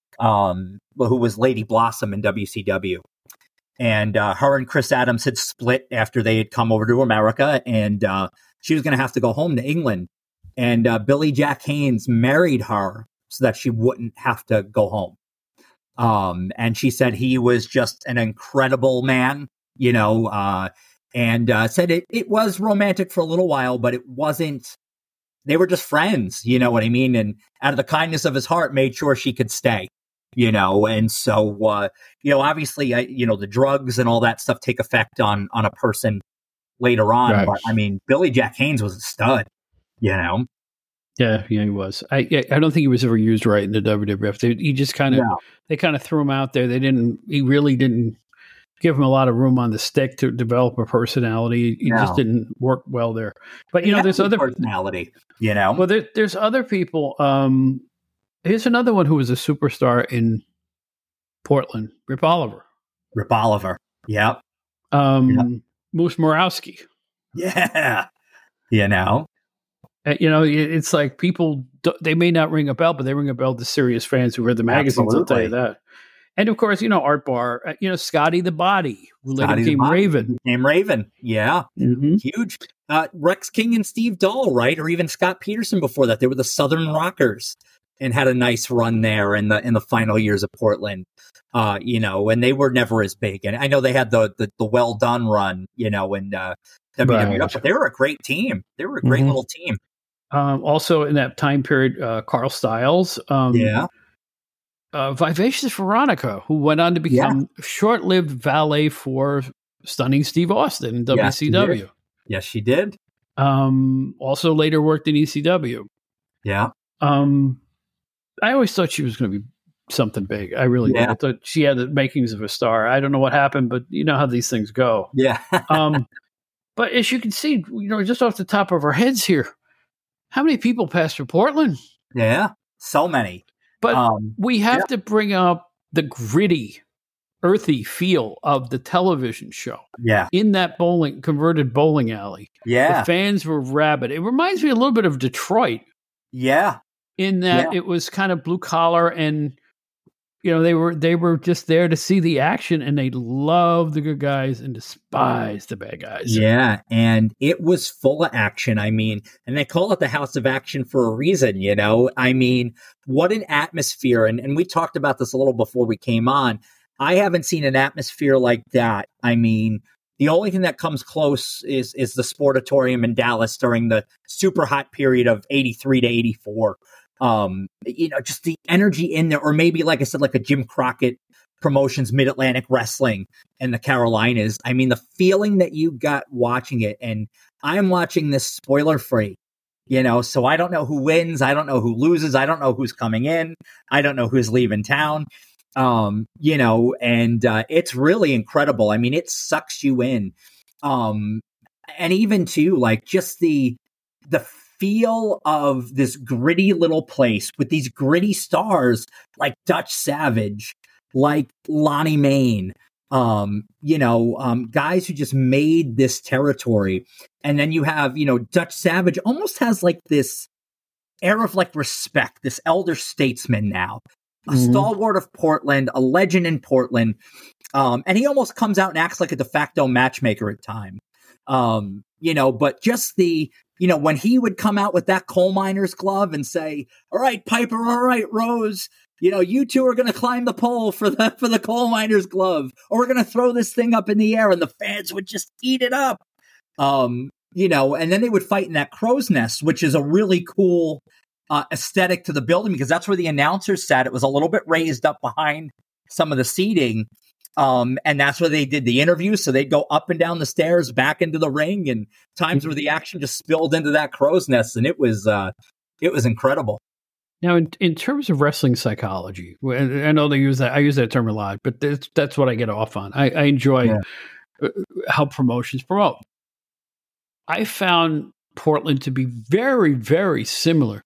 um, who was Lady Blossom in W C W. And uh, her and Chris Adams had split after they had come over to America, and uh, she was going to have to go home to England. And uh, Billy Jack Haynes married her so that she wouldn't have to go home. Um, and she said he was just an incredible man, you know, uh, and uh, said it, it was romantic for a little while, but it wasn't. They were just friends, you know what I mean? And out of the kindness of his heart, made sure she could stay. You know, and so, uh, you know, obviously, I, you know, the drugs and all that stuff take effect on, on a person later on. Right. But I mean, Billy Jack Haynes was a stud, you know? Yeah, yeah, he was. I yeah, I don't think he was ever used right in the W W F. They, he just kind of, No. they kind of threw him out there. They didn't, he really didn't give him a lot of room on the stick to develop a personality. He No. just didn't work well there. But, you He know, had there's good other, personality, you know? well, there, there's other people. Um, here's another one who was a superstar in Portland, Rip Oliver. Rip Oliver. Yep. Um, yep. Moose Morawski. Yeah. You know, uh, you know, it's like people, they may not ring a bell, but they ring a bell to serious fans who read the magazines. Absolutely. I'll tell you that. And of course, you know, Art Barr, uh, you know, Scotty the Body, who later Scotty became Raven. Became Raven. Yeah. Mm-hmm. Huge. Uh, Rex King and Steve Dahl, right? Or even Scott Peterson before that. They were the Southern Rockers and had a nice run there in the in the final years of Portland. Uh, you know, and they were never as big. And I know they had the the, the well done run, you know, and uh, W W F, right. But they were a great team. They were a great mm-hmm. little team. Um, also in that time period, uh, Carl Stiles. Um, yeah. Uh, Vivacious Veronica, who went on to become yeah. short-lived valet for Stunning Steve Austin in W C W. Yes, yes she did. Um, also later worked in E C W. Yeah. Um, I always thought she was going to be something big. I really yeah. did. I thought she had the makings of a star. I don't know what happened, but you know how these things go. Yeah. um, but as you can see, you know, just off the top of our heads here, how many people passed through Portland? Yeah, so many. But um, we have yeah. to bring up the gritty, earthy feel of the television show. Yeah. In that bowling converted bowling alley. Yeah. The fans were rabid. It reminds me a little bit of Detroit. Yeah. In that yeah. it was kind of blue collar and you know, they were they were just there to see the action and they loved the good guys and despised the bad guys. Yeah, and it was full of action. I mean, and they call it the House of Action for a reason, you know? I mean, what an atmosphere. And, and we talked about this a little before we came on. I haven't seen an atmosphere like that. I mean, the only thing that comes close is is the Sportatorium in Dallas during the super hot period of eighty-three to eighty-four. Um, you know, just the energy in there, or maybe, like I said, like a Jim Crockett Promotions Mid-Atlantic Wrestling in the Carolinas. I mean, the feeling that you got watching it, and I'm watching this spoiler-free, you know, so I don't know who wins, I don't know who loses, I don't know who's coming in, I don't know who's leaving town, um, you know, and uh, it's really incredible. I mean, it sucks you in. Um, and even, too, like, just the the feel of this gritty little place with these gritty stars like Dutch Savage, like Lonnie Main, um, you know, um, guys who just made this territory. And then you have, you know, Dutch Savage almost has like this air of like respect, this elder statesman now, a mm-hmm. stalwart of Portland, a legend in Portland. Um, and he almost comes out and acts like a de facto matchmaker at time. Um, you know, but just the, you know, when he would come out with that coal miner's glove and say, all right, Piper, all right, Rose, you know, you two are going to climb the pole for the, for the coal miner's glove, or we're going to throw this thing up in the air, and the fans would just eat it up. Um, you know, and then they would fight in that crow's nest, which is a really cool uh, aesthetic to the building because that's where the announcers sat. It was a little bit raised up behind some of the seating. Um, and that's where they did the interviews. So they'd go up and down the stairs back into the ring, and times where the action just spilled into that crow's nest. And it was, uh, it was incredible. Now, in, in terms of wrestling psychology, I know they use that. I use that term a lot, but that's, that's what I get off on. I, I enjoy yeah. how promotions promote. I found Portland to be very, very similar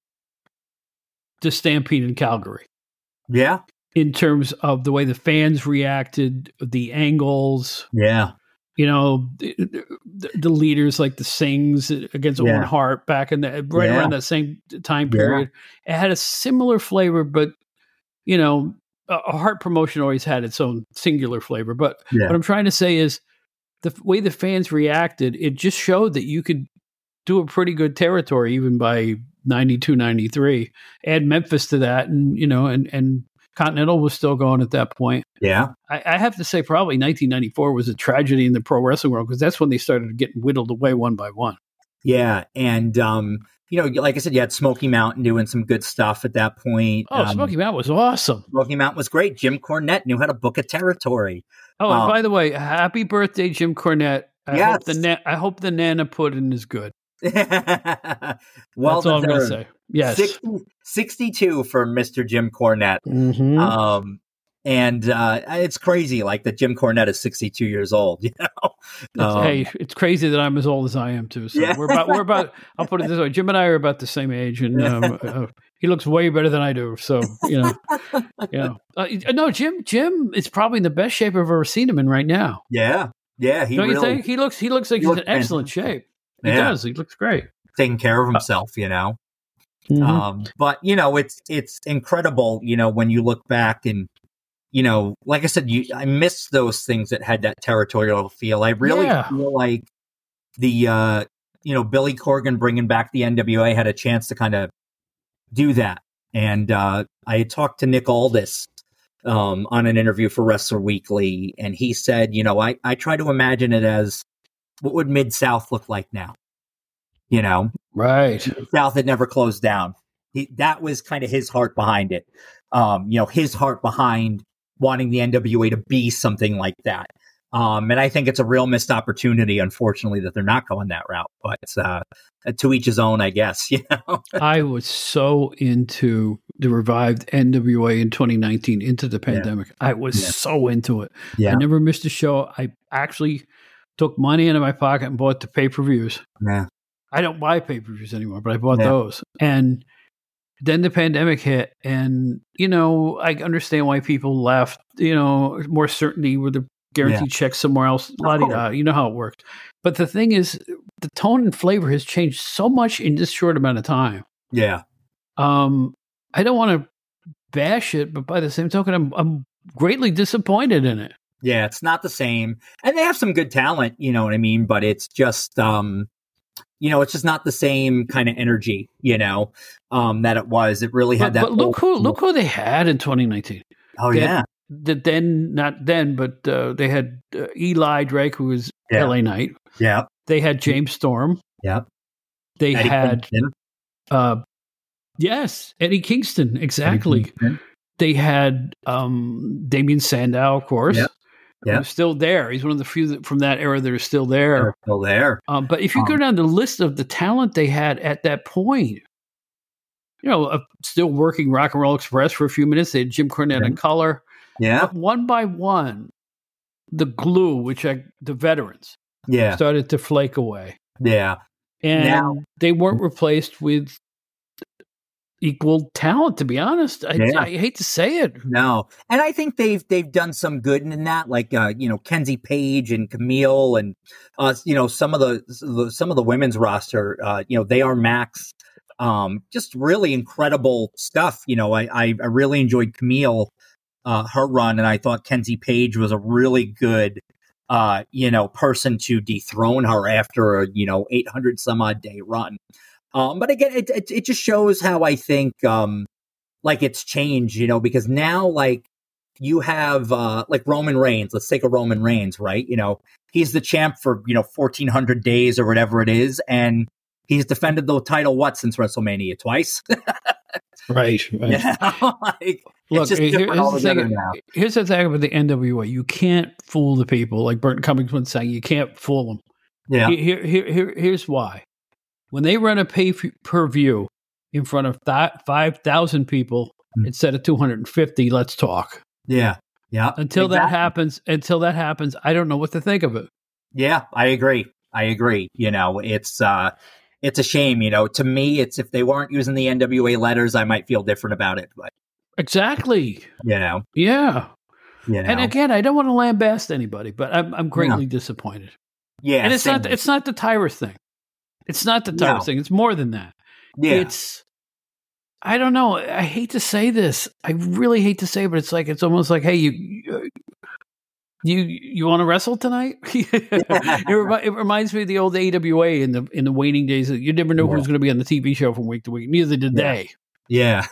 to Stampede in Calgary. Yeah. In terms of the way the fans reacted, the angles. Yeah. You know, the, the, the leaders like the Sings against yeah. Owen Hart back in the, right yeah. around that same time period. Yeah. It had a similar flavor, but, you know, a, a Hart promotion always had its own singular flavor. But yeah. what I'm trying to say is the way the fans reacted, it just showed that you could do a pretty good territory even by ninety-two, ninety-three. Add Memphis to that, and, you know, and, and, Continental was still going at that point. Yeah. I, I have to say probably nineteen ninety-four was a tragedy in the pro wrestling world because that's when they started getting whittled away one by one. Yeah. And, um, you know, like I said, you had Smoky Mountain doing some good stuff at that point. Oh, um, Smoky Mountain was awesome. Smoky Mountain was great. Jim Cornette knew how to book a territory. Oh, and um, by the way, happy birthday, Jim Cornette. I, yes. hope, the na- I hope the Nana pudding is good. well, that's all I'm going to say. Yes. sixty, sixty-two for Mister Jim Cornette. Mm-hmm. Um, and uh, it's crazy, like that Jim Cornette is sixty-two years old. You know? Um, hey, it's crazy that I'm as old as I am too. So yeah. we're about, we're about. I'll put it this way: Jim and I are about the same age, and um, uh, he looks way better than I do. So you know, you know, uh, no, Jim. Jim is probably in the best shape I've ever seen him in right now. Yeah, yeah. He Don't really, you think he looks? He looks like he he's looks in excellent fantastic. shape. He Yeah. does. He looks great. Taking care of himself, you know. Mhm. Um, but you know, it's it's incredible, you know, when you look back and you know, like I said, you I miss those things that had that territorial feel. I really Yeah. feel like the uh, you know, Billy Corgan bringing back the N W A had a chance to kind of do that. And uh, I talked to Nick Aldis um, on an interview for Wrestler Weekly, and he said, you know, I I try to imagine it as what would Mid South look like now, you know. Right. South had never closed down. He, that was kind of his heart behind it. Um, you know, his heart behind wanting the N W A to be something like that. Um, and I think it's a real missed opportunity, unfortunately, that they're not going that route. But uh, to each his own, I guess. You know, I was so into the revived N W A in twenty nineteen, into the pandemic. Yeah. I was yeah. so into it. Yeah. I never missed a show. I actually took money out of my pocket and bought the pay-per-views. Yeah. I don't buy pay-per-views anymore, but I bought yeah. those. And then the pandemic hit, and, you know, I understand why people left, you know, more certainty with the guaranteed yeah. check somewhere else, la-di-da, you know how it works. But the thing is, the tone and flavor has changed so much in this short amount of time. Yeah. Um, I don't want to bash it, but by the same token, I'm, I'm greatly disappointed in it. Yeah, it's not the same. And they have some good talent, you know what I mean? But it's just... um You know, it's just not the same kind of energy, you know, um, that it was. It really had but, that. But look who look who they had in twenty nineteen. Oh they yeah, the then not then, but uh, they had uh, Eli Drake, who was yeah. L A Knight. Yeah, they had James Storm. Yeah, they Eddie had uh, yes, Eddie Kingston. Exactly. Eddie Kingston. They had um, Damian Sandow, of course. Yeah. Yeah. Who's still there. He's one of the few that, from that era that are still there. They're still there. Um, but if you um, go down the list of the talent they had at that point, you know, uh, still working Rock and Roll Express for a few minutes. They had Jim Cornette yeah. in color. Yeah. But one by one, the glue, which I, the veterans, yeah. started to flake away. Yeah. And now, they weren't replaced with equal talent, to be honest. I, yeah. I hate to say it. No. And I think they've they've done some good in that, like uh, you know, Kenzie Page and Camille and uh, you know, some of the some of the women's roster, uh, you know, they are Max. Um, just really incredible stuff. You know, I I, I really enjoyed Camille, uh, her run, and I thought Kenzie Page was a really good uh, you know, person to dethrone her after a, you know, eight hundred some odd day run. Um, but again, it, it it just shows how I think, um, like it's changed, you know, because now, like, you have, uh, like Roman Reigns, let's take a Roman Reigns, right? You know, he's the champ for, you know, fourteen hundred days or whatever it is. And he's defended the title, what, since WrestleMania? Twice? Right. Right. Yeah, like, look, here, here's, the thing, here's the thing about the N W A. You can't fool the people, like Burton Cummings was saying, you can't fool them. Yeah. Here, here, here, here's why. When they run a pay-per-view in front of th- five thousand people mm. instead of two hundred fifty, let's talk. Yeah, yeah. Until exactly. that happens, until that happens, I don't know what to think of it. Yeah, I agree. I agree. You know, it's uh, it's a shame. You know, to me, it's if they weren't using the N W A letters, I might feel different about it. But exactly. You know. Yeah. You know. And again, I don't want to lambast anybody, but I'm I'm greatly yeah. disappointed. Yeah, and it's not way. it's not the Tyrus thing. It's not the Tyrus no. thing. It's more than that. Yeah. It's, I don't know. I hate to say this. I really hate to say it, but it's like, it's almost like, hey, you, you, you want to wrestle tonight? it, remi- it reminds me of the old A W A in the, in the waning days. You never know yeah. who was going to be on the T V show from week to week. Neither did yeah. they. Yeah.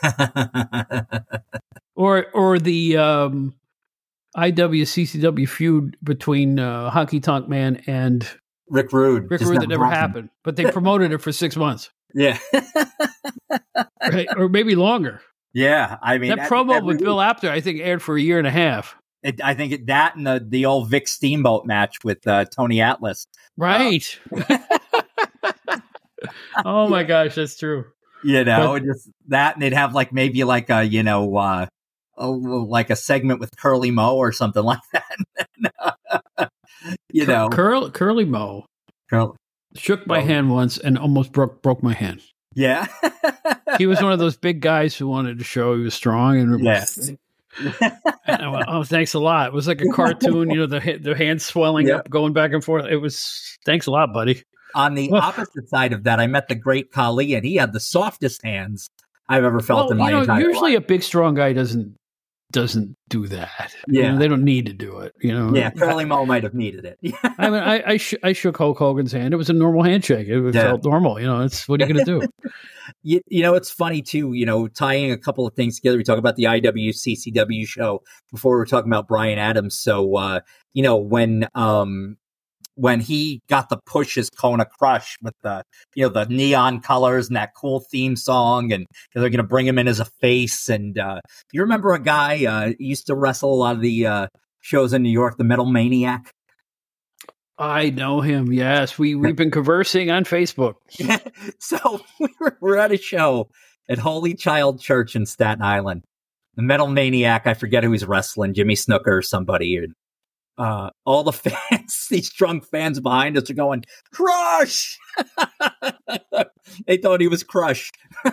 or, or the, um, I W C C W feud between, uh, Honky Tonk Man and Rick Rude. Rick Rude that never happened. happened, but they promoted it for six months. Yeah. Right? Or maybe longer. Yeah. I mean, that, that promo that with really, Bill Apter, I think, aired for a year and a half. It, I think it, that and the, the old Vic Steamboat match with uh, Tony Atlas. Right. Uh, oh my gosh, that's true. You know, but, just that, and they'd have like maybe like a, you know, uh, a, like a segment with Curly Moe or something like that. You know, Cur- Curly Moe Curly. shook my oh. hand once and almost broke broke my hand. Yeah. He was one of those big guys who wanted to show he was strong. And Yes. and I went, oh, thanks a lot. It was like a cartoon, you know, the the hands swelling Yep. up, going back and forth. It was, thanks a lot, buddy. On the Well- opposite side of that, I met the great Khali, and he had the softest hands I've ever felt Well, in my you know, entire usually life. a big, strong guy doesn't doesn't do that. You Yeah. know, they don't need to do it. You know, Yeah, Curly Mo might have needed it. I mean, I I, sh- I shook Hulk Hogan's hand. It was a normal handshake. It was Yeah. felt normal. You know, it's what are you going to do? You, you know, it's funny too, you know, tying a couple of things together. We talk about the I W C C W show before we were talking about Brian Adams. So, uh, you know, when, um, when he got the push as Kona Crush with the, you know, the neon colors and that cool theme song, and they're going to bring him in as a face. And, uh, you remember a guy, uh, used to wrestle a lot of the, uh, shows in New York, the Metal Maniac? I know him. Yes, we we've been conversing on Facebook. So we were, we're at a show at Holy Child Church in Staten Island. The Metal Maniac, I forget who he's wrestling, Jimmy Snooker or somebody. And, uh, all the fans, these drunk fans behind us are going, Crush! They thought he was Crush.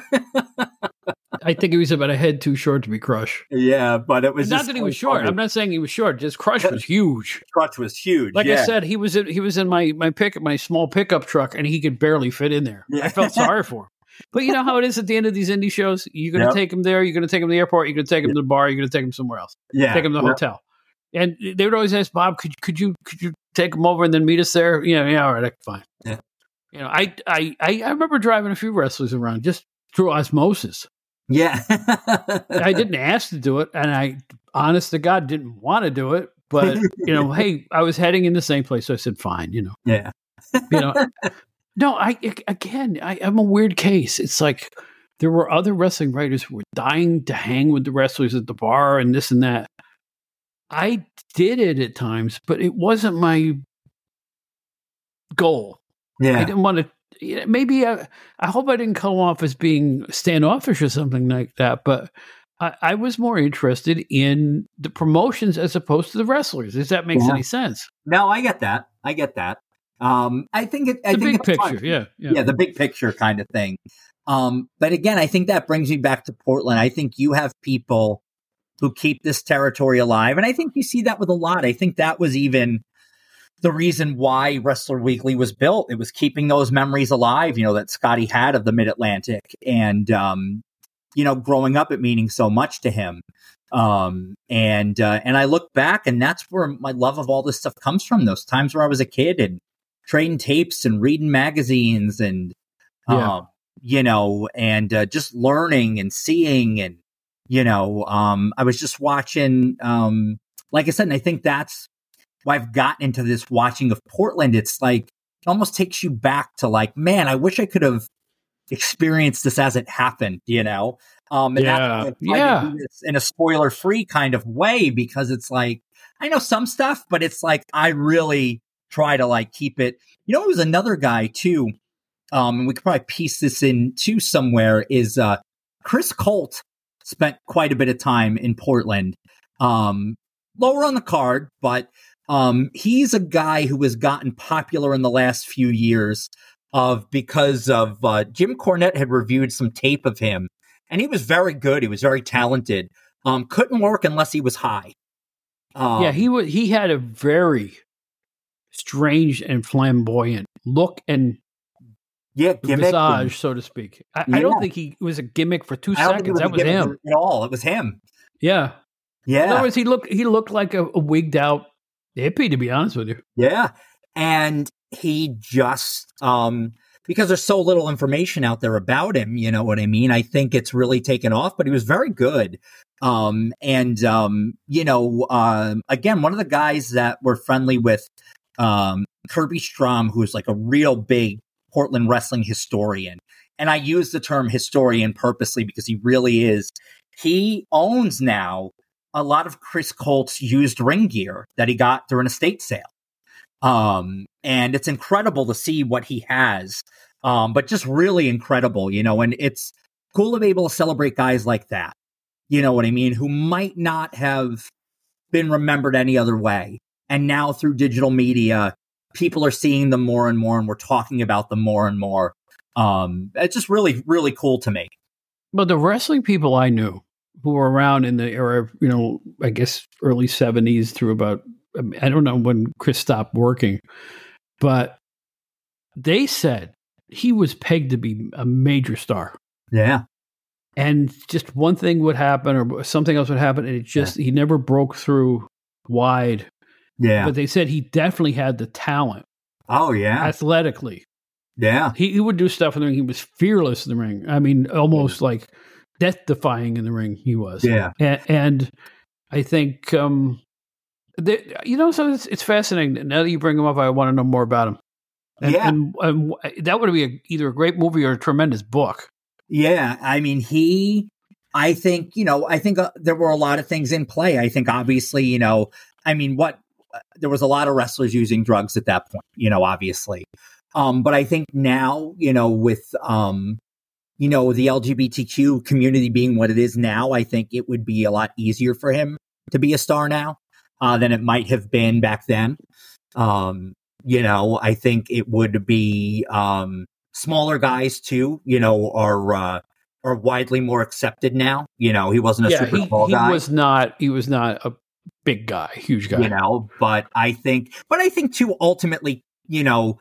I think he was about a head too short to be Crush. Yeah, but it was Not just that he so was short. funny. I'm not saying he was short. Just Crush was huge. Crush was huge. Like yeah. I said, he was in, he was in my my pick my small pickup truck, and he could barely fit in there. Yeah. I felt sorry for him. But you know how it is at the end of these indie shows. You're going to Yep. take him there. You're going to take him to the airport. You're going to take him to the bar. You're going to take him somewhere else. yeah. Take him to the Yep. hotel. And they would always ask Bob, "Could could you could you take him over and then meet us there?" Yeah, yeah, all right, fine. Yeah. You know, I I I I remember driving a few wrestlers around just through osmosis. Yeah. I didn't ask to do it, and I, honest to God, didn't want to do it. But you know, hey, I was heading in the same place, so I said, "Fine." You know, Yeah. you know. No, I again, I, I'm a weird case. It's like there were other wrestling writers who were dying to hang with the wrestlers at the bar and this and that. I did it at times, but it wasn't my goal. I Yeah. didn't want to. Maybe I, I hope I didn't come off as being standoffish or something like that, but I, I was more interested in the promotions as opposed to the wrestlers. If that makes Yeah. any sense. No, I get that. I get that. Um, I think it, I The think big it's fun. picture, yeah, yeah. yeah, the big picture kind of thing. Um, but again, I think that brings me back to Portland. I think you have people who keep this territory alive. And I think you see that with a lot. I think that was even the reason why Wrestler Weekly was built. It was keeping those memories alive, you know, that Scotty had of the Mid-Atlantic and, um, you know, growing up, it meaning so much to him. Um, and, uh, and I look back and that's where my love of all this stuff comes from. Those times where I was a kid and trading tapes and reading magazines and, Yeah. um, you know, and, uh, just learning and seeing and, you know, um, I was just watching, um, like I said, and I think that's why I've gotten into this watching of Portland. It's like, it almost takes you back to like, man, I wish I could have experienced this as it happened, you know? Um, and Yeah. that's why I tried Yeah. to do this in a spoiler free kind of way, because it's like, I know some stuff, but it's like, I really try to like keep it, you know, it was another guy too. Um, and we could probably piece this in too somewhere is, uh, Chris Colt spent quite a bit of time in Portland, um, lower on the card, but, um, he's a guy who has gotten popular in the last few years of because of, uh, Jim Cornette had reviewed some tape of him and he was very good. He was very talented. Um, couldn't work unless he was high. Um, Yeah, he was. He had a very strange and flamboyant look and yeah, gimmick visage, and- so to speak. I, Yeah. I don't think he was a gimmick for two I don't think it seconds. That a was gimmick him. at all. It was him. Yeah. In Yeah. other words, he looked. He looked like a, a wigged out hippie. To be honest with you. Yeah. And he just, um, because there's so little information out there about him, you know what I mean? I think it's really taken off, but he was very good. Um, and, um, you know, um, again, one of the guys that we're friendly with, um, Kirby Strom, who's like a real big Portland wrestling historian. And I use the term historian purposely because he really is. He owns now a lot of Chris Colt's used ring gear that he got during a estate sale. Um, and it's incredible to see what he has. Um, but just really incredible, you know, and it's cool to be able to celebrate guys like that. You know what I mean? Who might not have been remembered any other way. And now through digital media, people are seeing them more and more, and we're talking about them more and more. Um, it's just really, really cool to me. But the wrestling people I knew who were around in the era, you know, I guess early seventies through about, I don't know when Chris stopped working, but they said he was pegged to be a major star. Yeah. And just one thing would happen or something else would happen. And it just, yeah. he never broke through wide. Yeah. But they said he definitely had the talent. Oh, yeah. Athletically. Yeah. He, he would do stuff in the ring. He was fearless in the ring. I mean, almost like death defying in the ring he was. Yeah. And, and I think, um, they, you know, so it's, it's fascinating. Now that you bring him up, I want to know more about him. And, yeah. And, and that would be a, either a great movie or a tremendous book. Yeah. I mean, he, I think, you know, I think uh, there were a lot of things in play. I think obviously, you know, I mean, what, uh, there was a lot of wrestlers using drugs at that point, you know, obviously. Um, but I think now, you know, with, um, you know, the L G B T Q community being what it is now, I think it would be a lot easier for him to be a star now, uh, than it might have been back then. Um, you know, I think it would be, um, smaller guys too, you know, are, uh, are widely more accepted now. You know, he wasn't a yeah, super he, tall he guy. He was not, he was not a big guy, huge guy. You know, but I think, but I think too, ultimately, you know,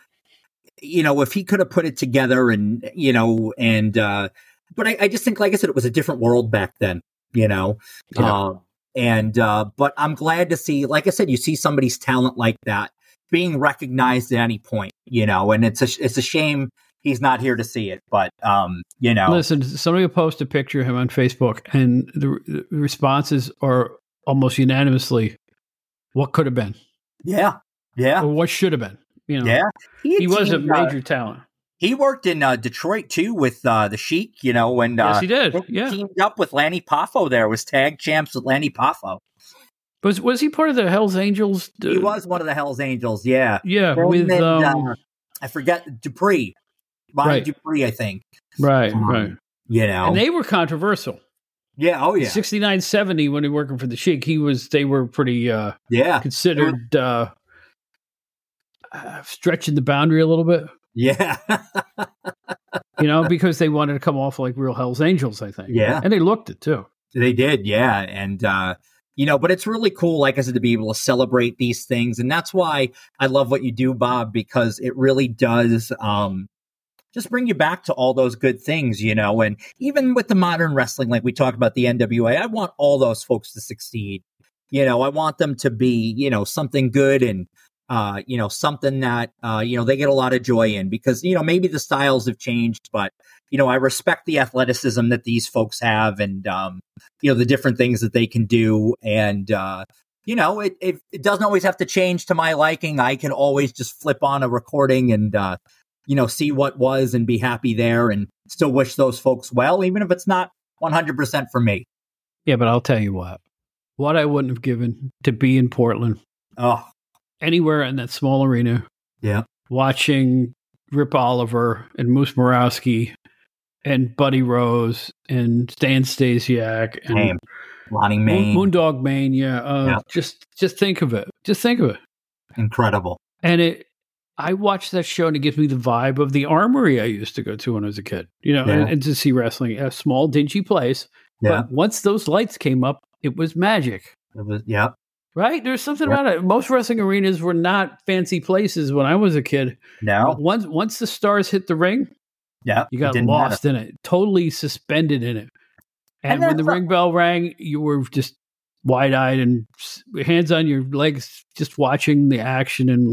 you know, if he could have put it together and, you know, and, uh, but I, I just think, like I said, it was a different world back then, you know, yeah. uh, and, uh, but I'm glad to see, like I said, you see somebody's talent like that being recognized at any point, you know, and it's a, it's a shame he's not here to see it, but, um, you know, listen, somebody will post a picture of him on Facebook and the, the responses are almost unanimously, what could have been? Yeah. Yeah. Or what should have been? You know, yeah, he, he was a major uh, talent. He worked in uh, Detroit too with uh, the Sheik, you know, and uh, yes, he did. he yeah, teamed up with Lanny Poffo. There was tag champs with Lanny Poffo. Was was he part of the Hell's Angels? Uh, he was one of the Hell's Angels. Yeah, yeah. And with then, um, uh, I forget Dupree, Ryan right. Dupree, I think. Right, um, right. You know, and they were controversial. Yeah. Oh yeah. sixty-nine seventy when he was working for the Sheik, he was. They were pretty. Uh, yeah. Considered. Uh, Uh, stretching the boundary a little bit. Yeah. You know, because they wanted to come off like real Hell's Angels, I think. Yeah. And they looked it too. They did. Yeah. And, uh, you know, but it's really cool, like I said, to be able to celebrate these things. And that's why I love what you do, Bob, because it really does, um, just bring you back to all those good things, you know, and even with the modern wrestling, like we talked about the N W A, I want all those folks to succeed. You know, I want them to be, you know, something good and, Uh, you know, something that, uh, you know, they get a lot of joy in because, you know, maybe the styles have changed, but, you know, I respect the athleticism that these folks have and, um, you know, the different things that they can do. And, uh, you know, it, it, it doesn't always have to change to my liking. I can always just flip on a recording and, uh, you know, see what was and be happy there and still wish those folks well, even if it's not one hundred percent for me. Yeah, but I'll tell you what, what I wouldn't have given to be in Portland. Oh, anywhere in that small arena, yeah, watching Rip Oliver and Moose Morowski and Buddy Rose and Stan Stasiak and Name. Lonnie Mayne, Moondog Mayne. Yeah, uh, yeah, just just think of it. Just think of it. Incredible. And it, I watched that show and it gives me the vibe of the Armory I used to go to when I was a kid. You know, yeah. and, and to see wrestling, a small dingy place. Yeah. But once those lights came up, it was magic. It was, yeah. Right? There's something about it. Most wrestling arenas were not fancy places when I was a kid. No. But once once the stars hit the ring, yeah, you got lost matter. in it, totally suspended in it. And, and when the a- ring bell rang, you were just wide-eyed and hands on your legs, just watching the action and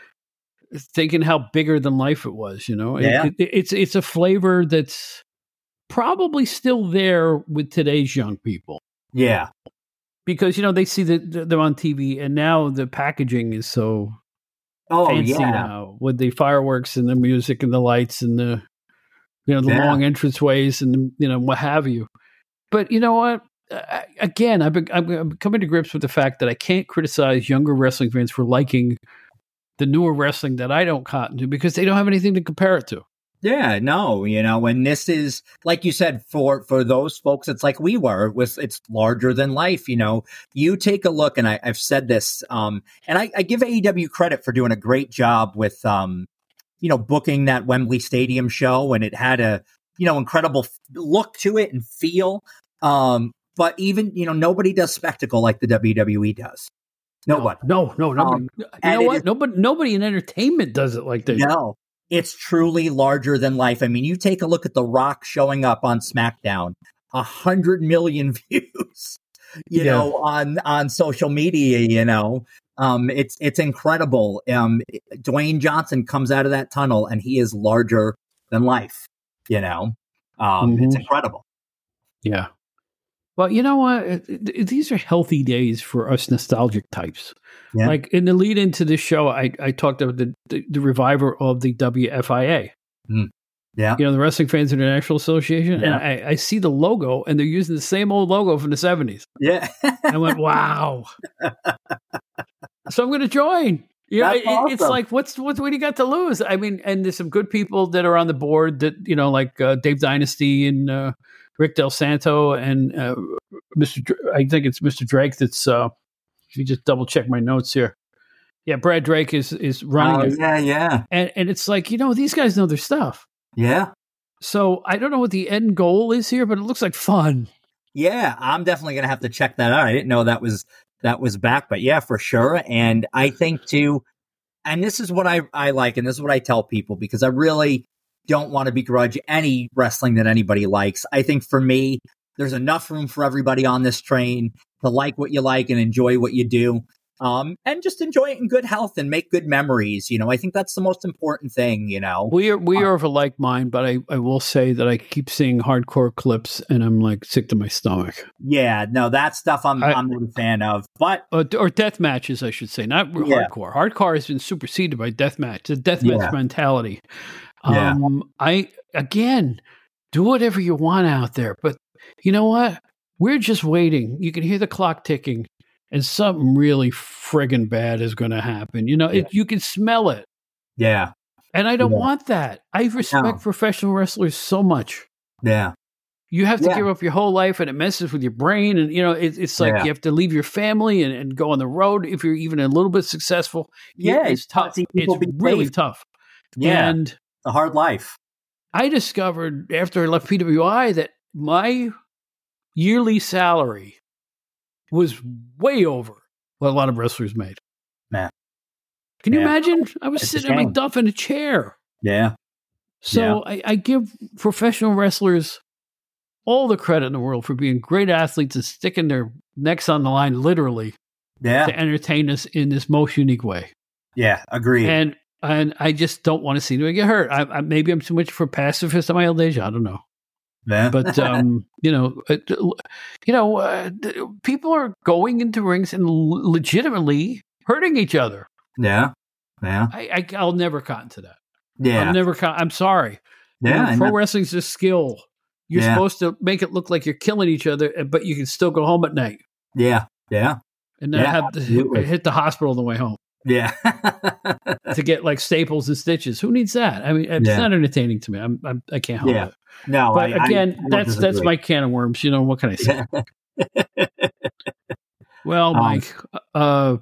thinking how bigger than life it was, you know? Yeah. It, it, it's, it's a flavor that's probably still there with today's young people. Yeah. Because, you know, they see that they're on T V and now the packaging is so oh, fancy yeah. now with the fireworks and the music and the lights and the, you know, the yeah. long entrance ways and, you know, what have you. But you know what? I, again, I've been, I'm coming to grips with the fact that I can't criticize younger wrestling fans for liking the newer wrestling that I don't cotton to because they don't have anything to compare it to. Yeah, no, you know, and this is, like you said, for, for those folks, it's like we were, it was, it's larger than life, you know, you take a look, and I, I've said this, um, and I, I give A E W credit for doing a great job with, um, you know, booking that Wembley Stadium show, and it had a, you know, incredible f- look to it and feel. Um, but even, you know, nobody does spectacle like the W W E does. Nobody. No, no, no nobody. Um, you and know it what? is- Nobody, nobody in entertainment does it like they do. No, it's truly larger than life. I mean, you take a look at The Rock showing up on SmackDown, a hundred million views, you Yeah. know, on, on social media, you know, um, it's, it's incredible. Um, Dwayne Johnson comes out of that tunnel and he is larger than life, you know, um, Mhm. it's incredible. Yeah. Well, you know what? It- it- These are healthy days for us nostalgic types. Yeah. Like in the lead into this show, I, I talked about the, the, the reviver of the W F I A. Yeah. You know, the Wrestling Fans International Association. And Yeah. I, I see the logo, and they're using the same old logo from the seventies. Yeah. I went, wow. So I'm going to join. You know, That's it, it's awesome. like, what's what, what do you got to lose? I mean, and there's some good people that are on the board that, you know, like uh, Dave Dynasty and uh, Rick Del Santo and uh, Mister Dr- I think it's Mister Drake that's, uh, let me just double check my notes here. Yeah, Brad Drake is is running Oh, it. yeah. Yeah. And, and it's like, you know, these guys know their stuff. Yeah. So I don't know what the end goal is here, but it looks like fun. Yeah, I'm definitely going to have to check that out. I didn't know that was that was back, but yeah, for sure. And I think too, and this is what I, I like, and this is what I tell people, because I really don't want to begrudge any wrestling that anybody likes. I think for me, there's enough room for everybody on this train to like what you like and enjoy what you do. Um, and just enjoy it in good health and make good memories. You know, I think that's the most important thing, you know. We are we are of a like mind, but I, I will say that I keep seeing hardcore clips and I'm like sick to my stomach. Yeah, no, that stuff I'm I- I'm not a fan of. But Uh, or death matches, I should say, not Yeah. hardcore. Hardcore has been superseded by death match. The death match Yeah. mentality. Yeah. Um, I again do whatever you want out there, but you know what? We're just waiting. You can hear the clock ticking, and something really friggin' bad is going to happen. You know, it, you can smell it, yeah, and I don't Yeah. want that. I respect No. professional wrestlers so much. yeah, You have to Yeah. give up your whole life, and it messes with your brain. And you know, it, it's like Yeah. you have to leave your family and, and go on the road if you're even a little bit successful. Yeah, it's it's tough tough. to see It's people be really safe. tough. yeah. And It's a hard life. I discovered after I left P W I that my yearly salary was way over what a lot of wrestlers made. Man. Can you Yeah. imagine? I was It's a sitting in my shame. duff in a chair. Yeah, So I, I give professional wrestlers all the credit in the world for being great athletes and sticking their necks on the line, literally, yeah, to entertain us in this most unique way. yeah. Agreed. And and I just don't want to see anybody get hurt. I, I, maybe I'm too much for pacifist at my old age. I don't know. yeah. But um, you know, uh, you know, uh, people are going into rings and l- legitimately hurting each other. yeah, yeah, I, I I'll never cotton to that. yeah, I'll never. Con- I'm sorry. You know, yeah. and pro that- wrestling's a skill. You're Yeah. supposed to make it look like you're killing each other, but you can still go home at night yeah, yeah, and then Yeah, have to absolutely. hit the hospital on the way home yeah. to get like staples and stitches. Who needs that? I mean, it's Yeah. not entertaining to me. I'm, I'm I can't help Yeah. it. no, But I, again, I, I that's that's disagree. my can of worms. You know, what can I say? Yeah. Well, Um, Mike, uh,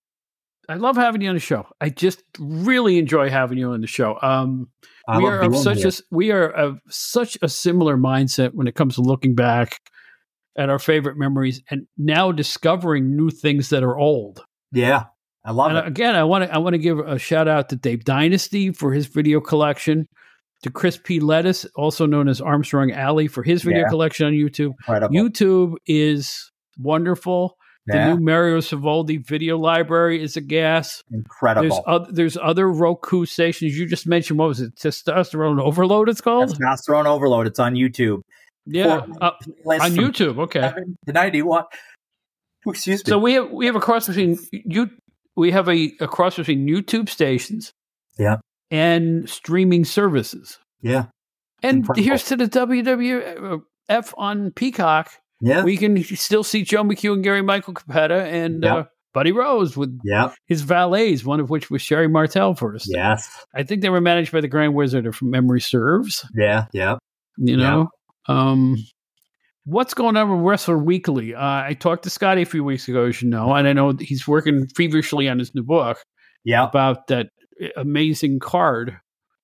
I love having you on the show. I just really enjoy having you on the show. Um, I we love are of being such here. a we are of such a similar mindset when it comes to looking back at our favorite memories and now discovering new things that are old. Yeah, I love And it. again, I want to I want to give a shout out to Dave Dynasty for his video collection, to Chris P. Lettuce, also known as Armstrong Alley, for his video Yeah. collection on YouTube. Incredible. YouTube is wonderful. The yeah, new Mario Savoldi video library is a gas. There's incredible. other, there's other Roku stations. You just mentioned, what was it? Testosterone Overload, it's called? Testosterone Overload. It's on YouTube. Yeah, Four uh, playlists on from YouTube. Okay. seven to ninety-one. Excuse me. So we have we have a cross between you. We have a, a cross between YouTube stations, Yeah. and streaming services. yeah, And Incredible. here's to the W W F on Peacock. yeah, We can still see Joe McHugh and Gary Michael Capetta and Yep. uh, Buddy Rose with yeah, his valets, one of which was Sherry Martel first. yes, I think they were managed by the Grand Wizard, if memory serves. yeah, yeah, You know, um, what's going on with Wrestler Weekly? Uh, I talked to Scotty a few weeks ago, as you know, and I know he's working feverishly on his new book yeah, about that amazing card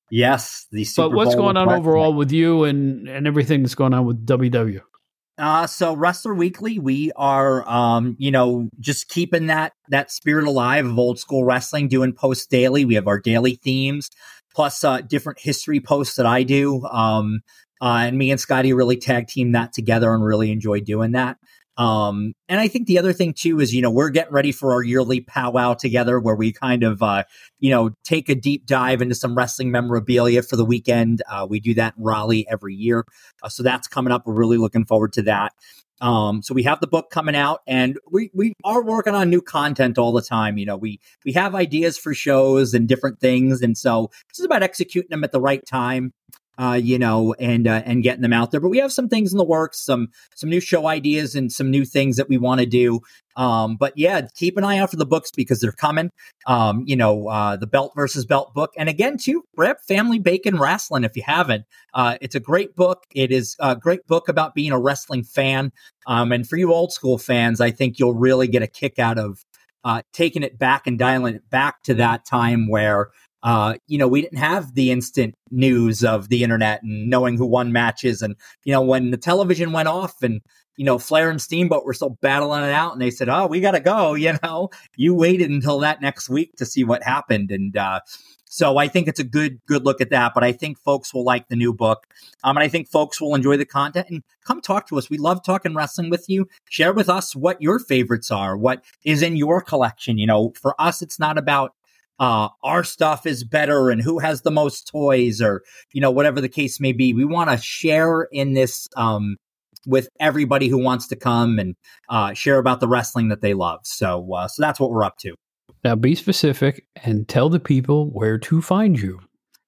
Yes, the Super But what's Bowl going on Mark overall with you and, and everything that's going on with W W? Uh, so Wrestler Weekly, we are, um, you know, just keeping that, that spirit alive of old school wrestling, doing posts daily. We have our daily themes, plus, uh, different history posts that I do. Um, uh, and me and Scotty really tag team that together and really enjoy doing that. Um, and I think the other thing too is, you know, we're getting ready for our yearly powwow together where we kind of, uh, you know, take a deep dive into some wrestling memorabilia for the weekend. Uh, we do that in Raleigh every year. Uh, so that's coming up. We're really looking forward to that. Um, so we have the book coming out and we, we are working on new content all the time. You know, we, we have ideas for shows and different things. And so it's just about executing them at the right time. Uh, you know, and, uh, and getting them out there. But we have some things in the works, some, some new show ideas and some new things that we want to do. Um, but yeah, keep an eye out for the books because they're coming. Um, you know, uh, the Belt versus Belt book. And again, too, grab Family Bacon Wrestling if you haven't. Uh, it's a great book. It is a great book about being a wrestling fan. Um, and for you old school fans, I think you'll really get a kick out of, uh, taking it back and dialing it back to that time where, Uh, you know, we didn't have the instant news of the internet and knowing who won matches. And, you know, when the television went off and, you know, Flair and Steamboat were still battling it out and they said, oh, we got to go, you know, you waited until that next week to see what happened. And, uh, so I think it's a good, good look at that. But I think folks will like the new book. Um, and I think folks will enjoy the content and come talk to us. We love talking wrestling with you. Share with us what your favorites are, what is in your collection. You know, for us, it's not about uh, our stuff is better and who has the most toys or, you know, whatever the case may be. We want to share in this, um, with everybody who wants to come and, uh, share about the wrestling that they love. So, uh, so that's what we're up to. Now be specific and tell the people where to find you.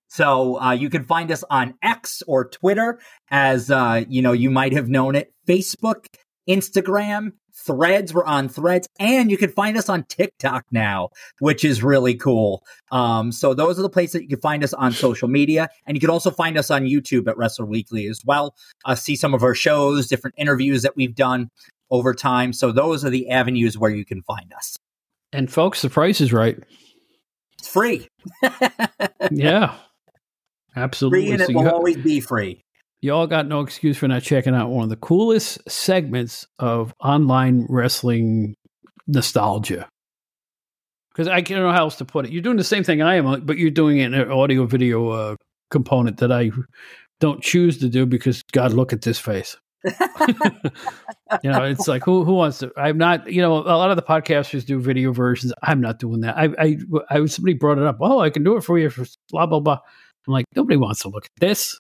So, uh, you can find us on X or Twitter as, uh, you know, you might have known it, Facebook, Instagram, Threads. We're on Threads, and you can find us on TikTok now, which is really cool. Um, so those are the places that you can find us on social media, and you can also find us on YouTube at Wrestler Weekly as well. Uh, see some of our shows, different interviews that we've done over time. So those are the avenues where you can find us. And folks, the price is right. It's free. Yeah, absolutely. Free, and it so will you, always be free. You all got no excuse for not checking out one of the coolest segments of online wrestling nostalgia. Because I don't know how else to put it. You're doing the same thing I am, but you're doing it in an audio video uh, component that I don't choose to do because, God, look at this face. You know, it's like, who who wants to? I'm not, you know, a lot of the podcasters do video versions. I'm not doing that. I, I, I somebody brought it up. Oh, I can do it for you for blah, blah, blah. I'm like, nobody wants to look at this.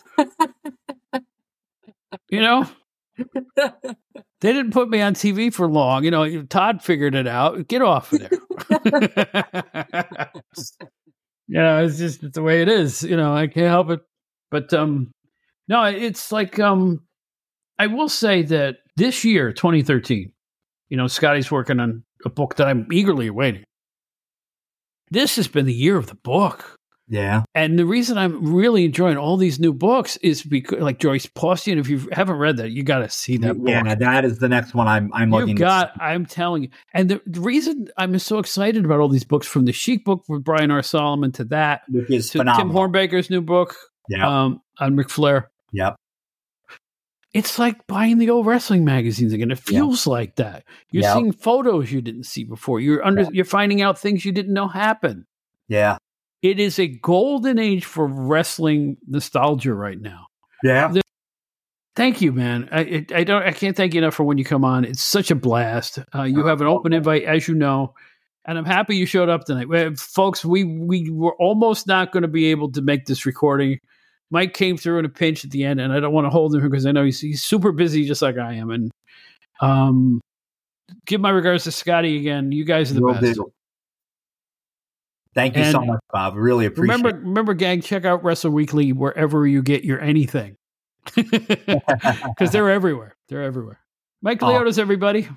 You know, they didn't put me on T V for long. You know, Todd figured it out. Get off of there. You know, it's just it's the way it is. You know, I can't help it. But um, no, it's like um, I will say that this year, twenty thirteen, you know, Scotty's working on a book that I'm eagerly awaiting. This has been the year of the book. Yeah. And the reason I'm really enjoying all these new books is because, like Joyce Paustian, if you haven't read that, you got to see that book. Yeah, that is the next one I'm I'm looking You've got, to I'm telling you. And the, the reason I'm so excited about all these books, from the Chic book with Brian R. Solomon to that, which is to phenomenal. Tim Hornbaker's new book yeah. um, on Ric Flair. Yep. It's like buying the old wrestling magazines again. It feels yep. like that. You're yep. seeing photos you didn't see before. You're under. Yep. You're finding out things you didn't know happen. Yeah. It is a golden age for wrestling nostalgia right now. Yeah. The, thank you, man. I, I don't. I can't thank you enough for when you come on. It's such a blast. Uh, you have an open invite, as you know, and I'm happy you showed up tonight, well, folks. We we were almost not going to be able to make this recording. Mike came through in a pinch at the end, and I don't want to hold him because I know he's, he's super busy, just like I am. And um, give my regards to Scotty again. You guys are the Will best. Do. Thank you and so much, Bob. Really appreciate remember, it. Remember, gang, check out Wrestle Weekly wherever you get your anything. Because they're everywhere. They're everywhere. Mike oh. Leotis, everybody.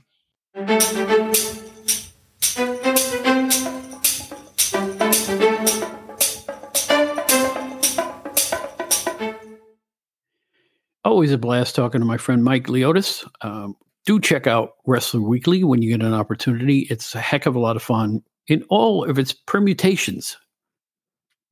Always a blast talking to my friend Mike Leotis. Um, do check out Wrestler Weekly when you get an opportunity. It's a heck of a lot of fun in all of its permutations.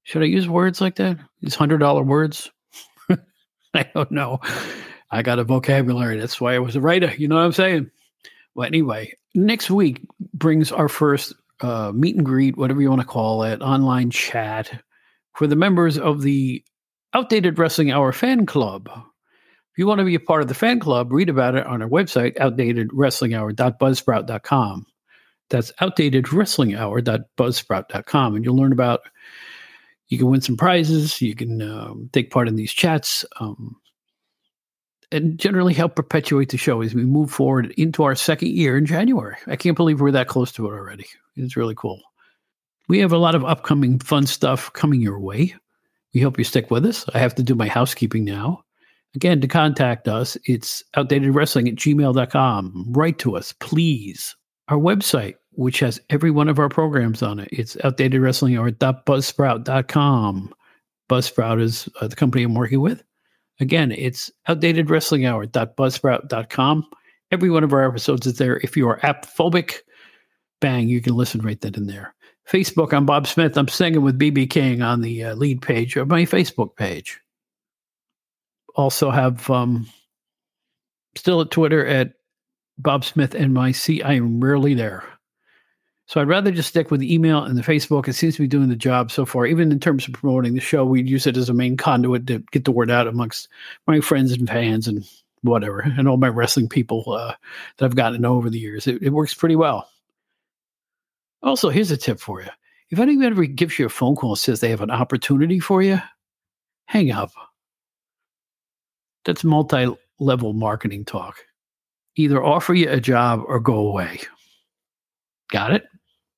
Should I use words like that? These one hundred dollar words? I don't know. I got a vocabulary. That's why I was a writer. You know what I'm saying? Well, anyway, next week brings our first uh, meet and greet, whatever you want to call it, online chat for the members of the Outdated Wrestling Hour fan club. If you want to be a part of the fan club, read about it on our website, outdated wrestling hour dot buzzsprout dot com. That's outdated wrestling hour dot buzzsprout dot com. And you'll learn about, you can win some prizes, you can um, take part in these chats, um, and generally help perpetuate the show as we move forward into our second year in January. I can't believe we're that close to it already. It's really cool. We have a lot of upcoming fun stuff coming your way. We hope you stick with us. I have to do my housekeeping now. Again, to contact us, it's outdated wrestling at gmail dot com. Write to us, please. Our website, which has every one of our programs on it, it's outdated wrestling hour dot buzzsprout dot com. Buzzsprout is uh, the company I'm working with. Again, it's outdated wrestling hour dot buzzsprout dot com. Every one of our episodes is there. If you are app phobic, bang, you can listen right then and there. Facebook, I'm Bob Smith. I'm singing with B B King on the uh, lead page of my Facebook page. Also have um, still at Twitter at Bob Smith N Y C. I am rarely there. So I'd rather just stick with the email and the Facebook. It seems to be doing the job so far. Even in terms of promoting the show, we use it as a main conduit to get the word out amongst my friends and fans and whatever, and all my wrestling people uh, that I've gotten to know over the years. It, it works pretty well. Also, here's a tip for you. If anyone ever gives you a phone call and says they have an opportunity for you, hang up. That's multi-level marketing talk. Either offer you a job or go away. Got it?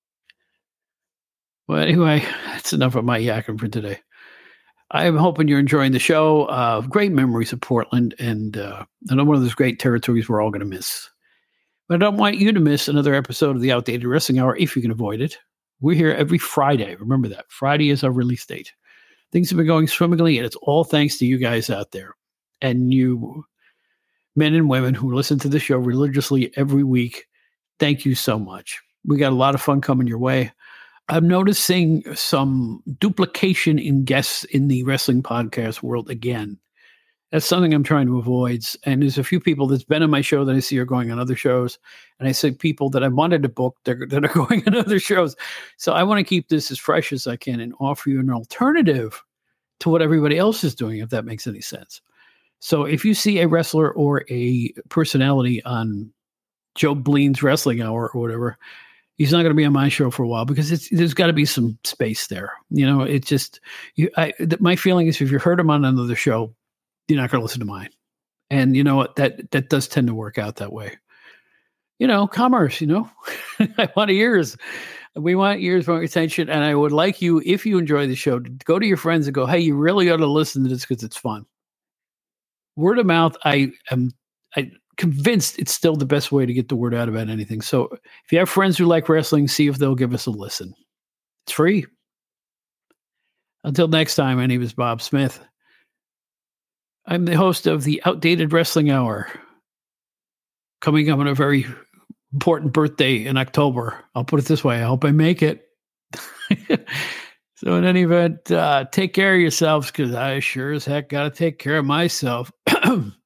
Well, anyway, that's enough of my yakking for today. I'm hoping you're enjoying the show. Uh, great memories of Portland, and uh, another one of those great territories we're all going to miss. But I don't want you to miss another episode of the Outdated Wrestling Hour if you can avoid it. We're here every Friday. Remember that. Friday is our release date. Things have been going swimmingly, and it's all thanks to you guys out there. And you men and women who listen to the show religiously every week, thank you so much. We got a lot of fun coming your way. I'm noticing some duplication in guests in the wrestling podcast world again. That's something I'm trying to avoid. And there's a few people that's been on my show that I see are going on other shows. And I see people that I wanted to book that are, that are going on other shows. So I want to keep this as fresh as I can and offer you an alternative to what everybody else is doing, if that makes any sense. So if you see a wrestler or a personality on Joe Bleen's Wrestling Hour or whatever, he's not going to be on my show for a while because it's, there's got to be some space there. You know, it just, you, I, th- my feeling is if you heard him on another show, you're not going to listen to mine. And you know what, that, that does tend to work out that way. You know, commerce, you know, I want ears. We want ears for attention. And I would like you, if you enjoy the show, to go to your friends and go, hey, you really ought to listen to this because it's fun. Word of mouth, I am I convinced it's still the best way to get the word out about anything. So if you have friends who like wrestling, see if they'll give us a listen. It's free. Until next time, my name is Bob Smith. I'm the host of the Outdated Wrestling Hour. Coming up on a very important birthday in October. I'll put it this way. I hope I make it. So in any event, uh, take care of yourselves because I sure as heck got to take care of myself.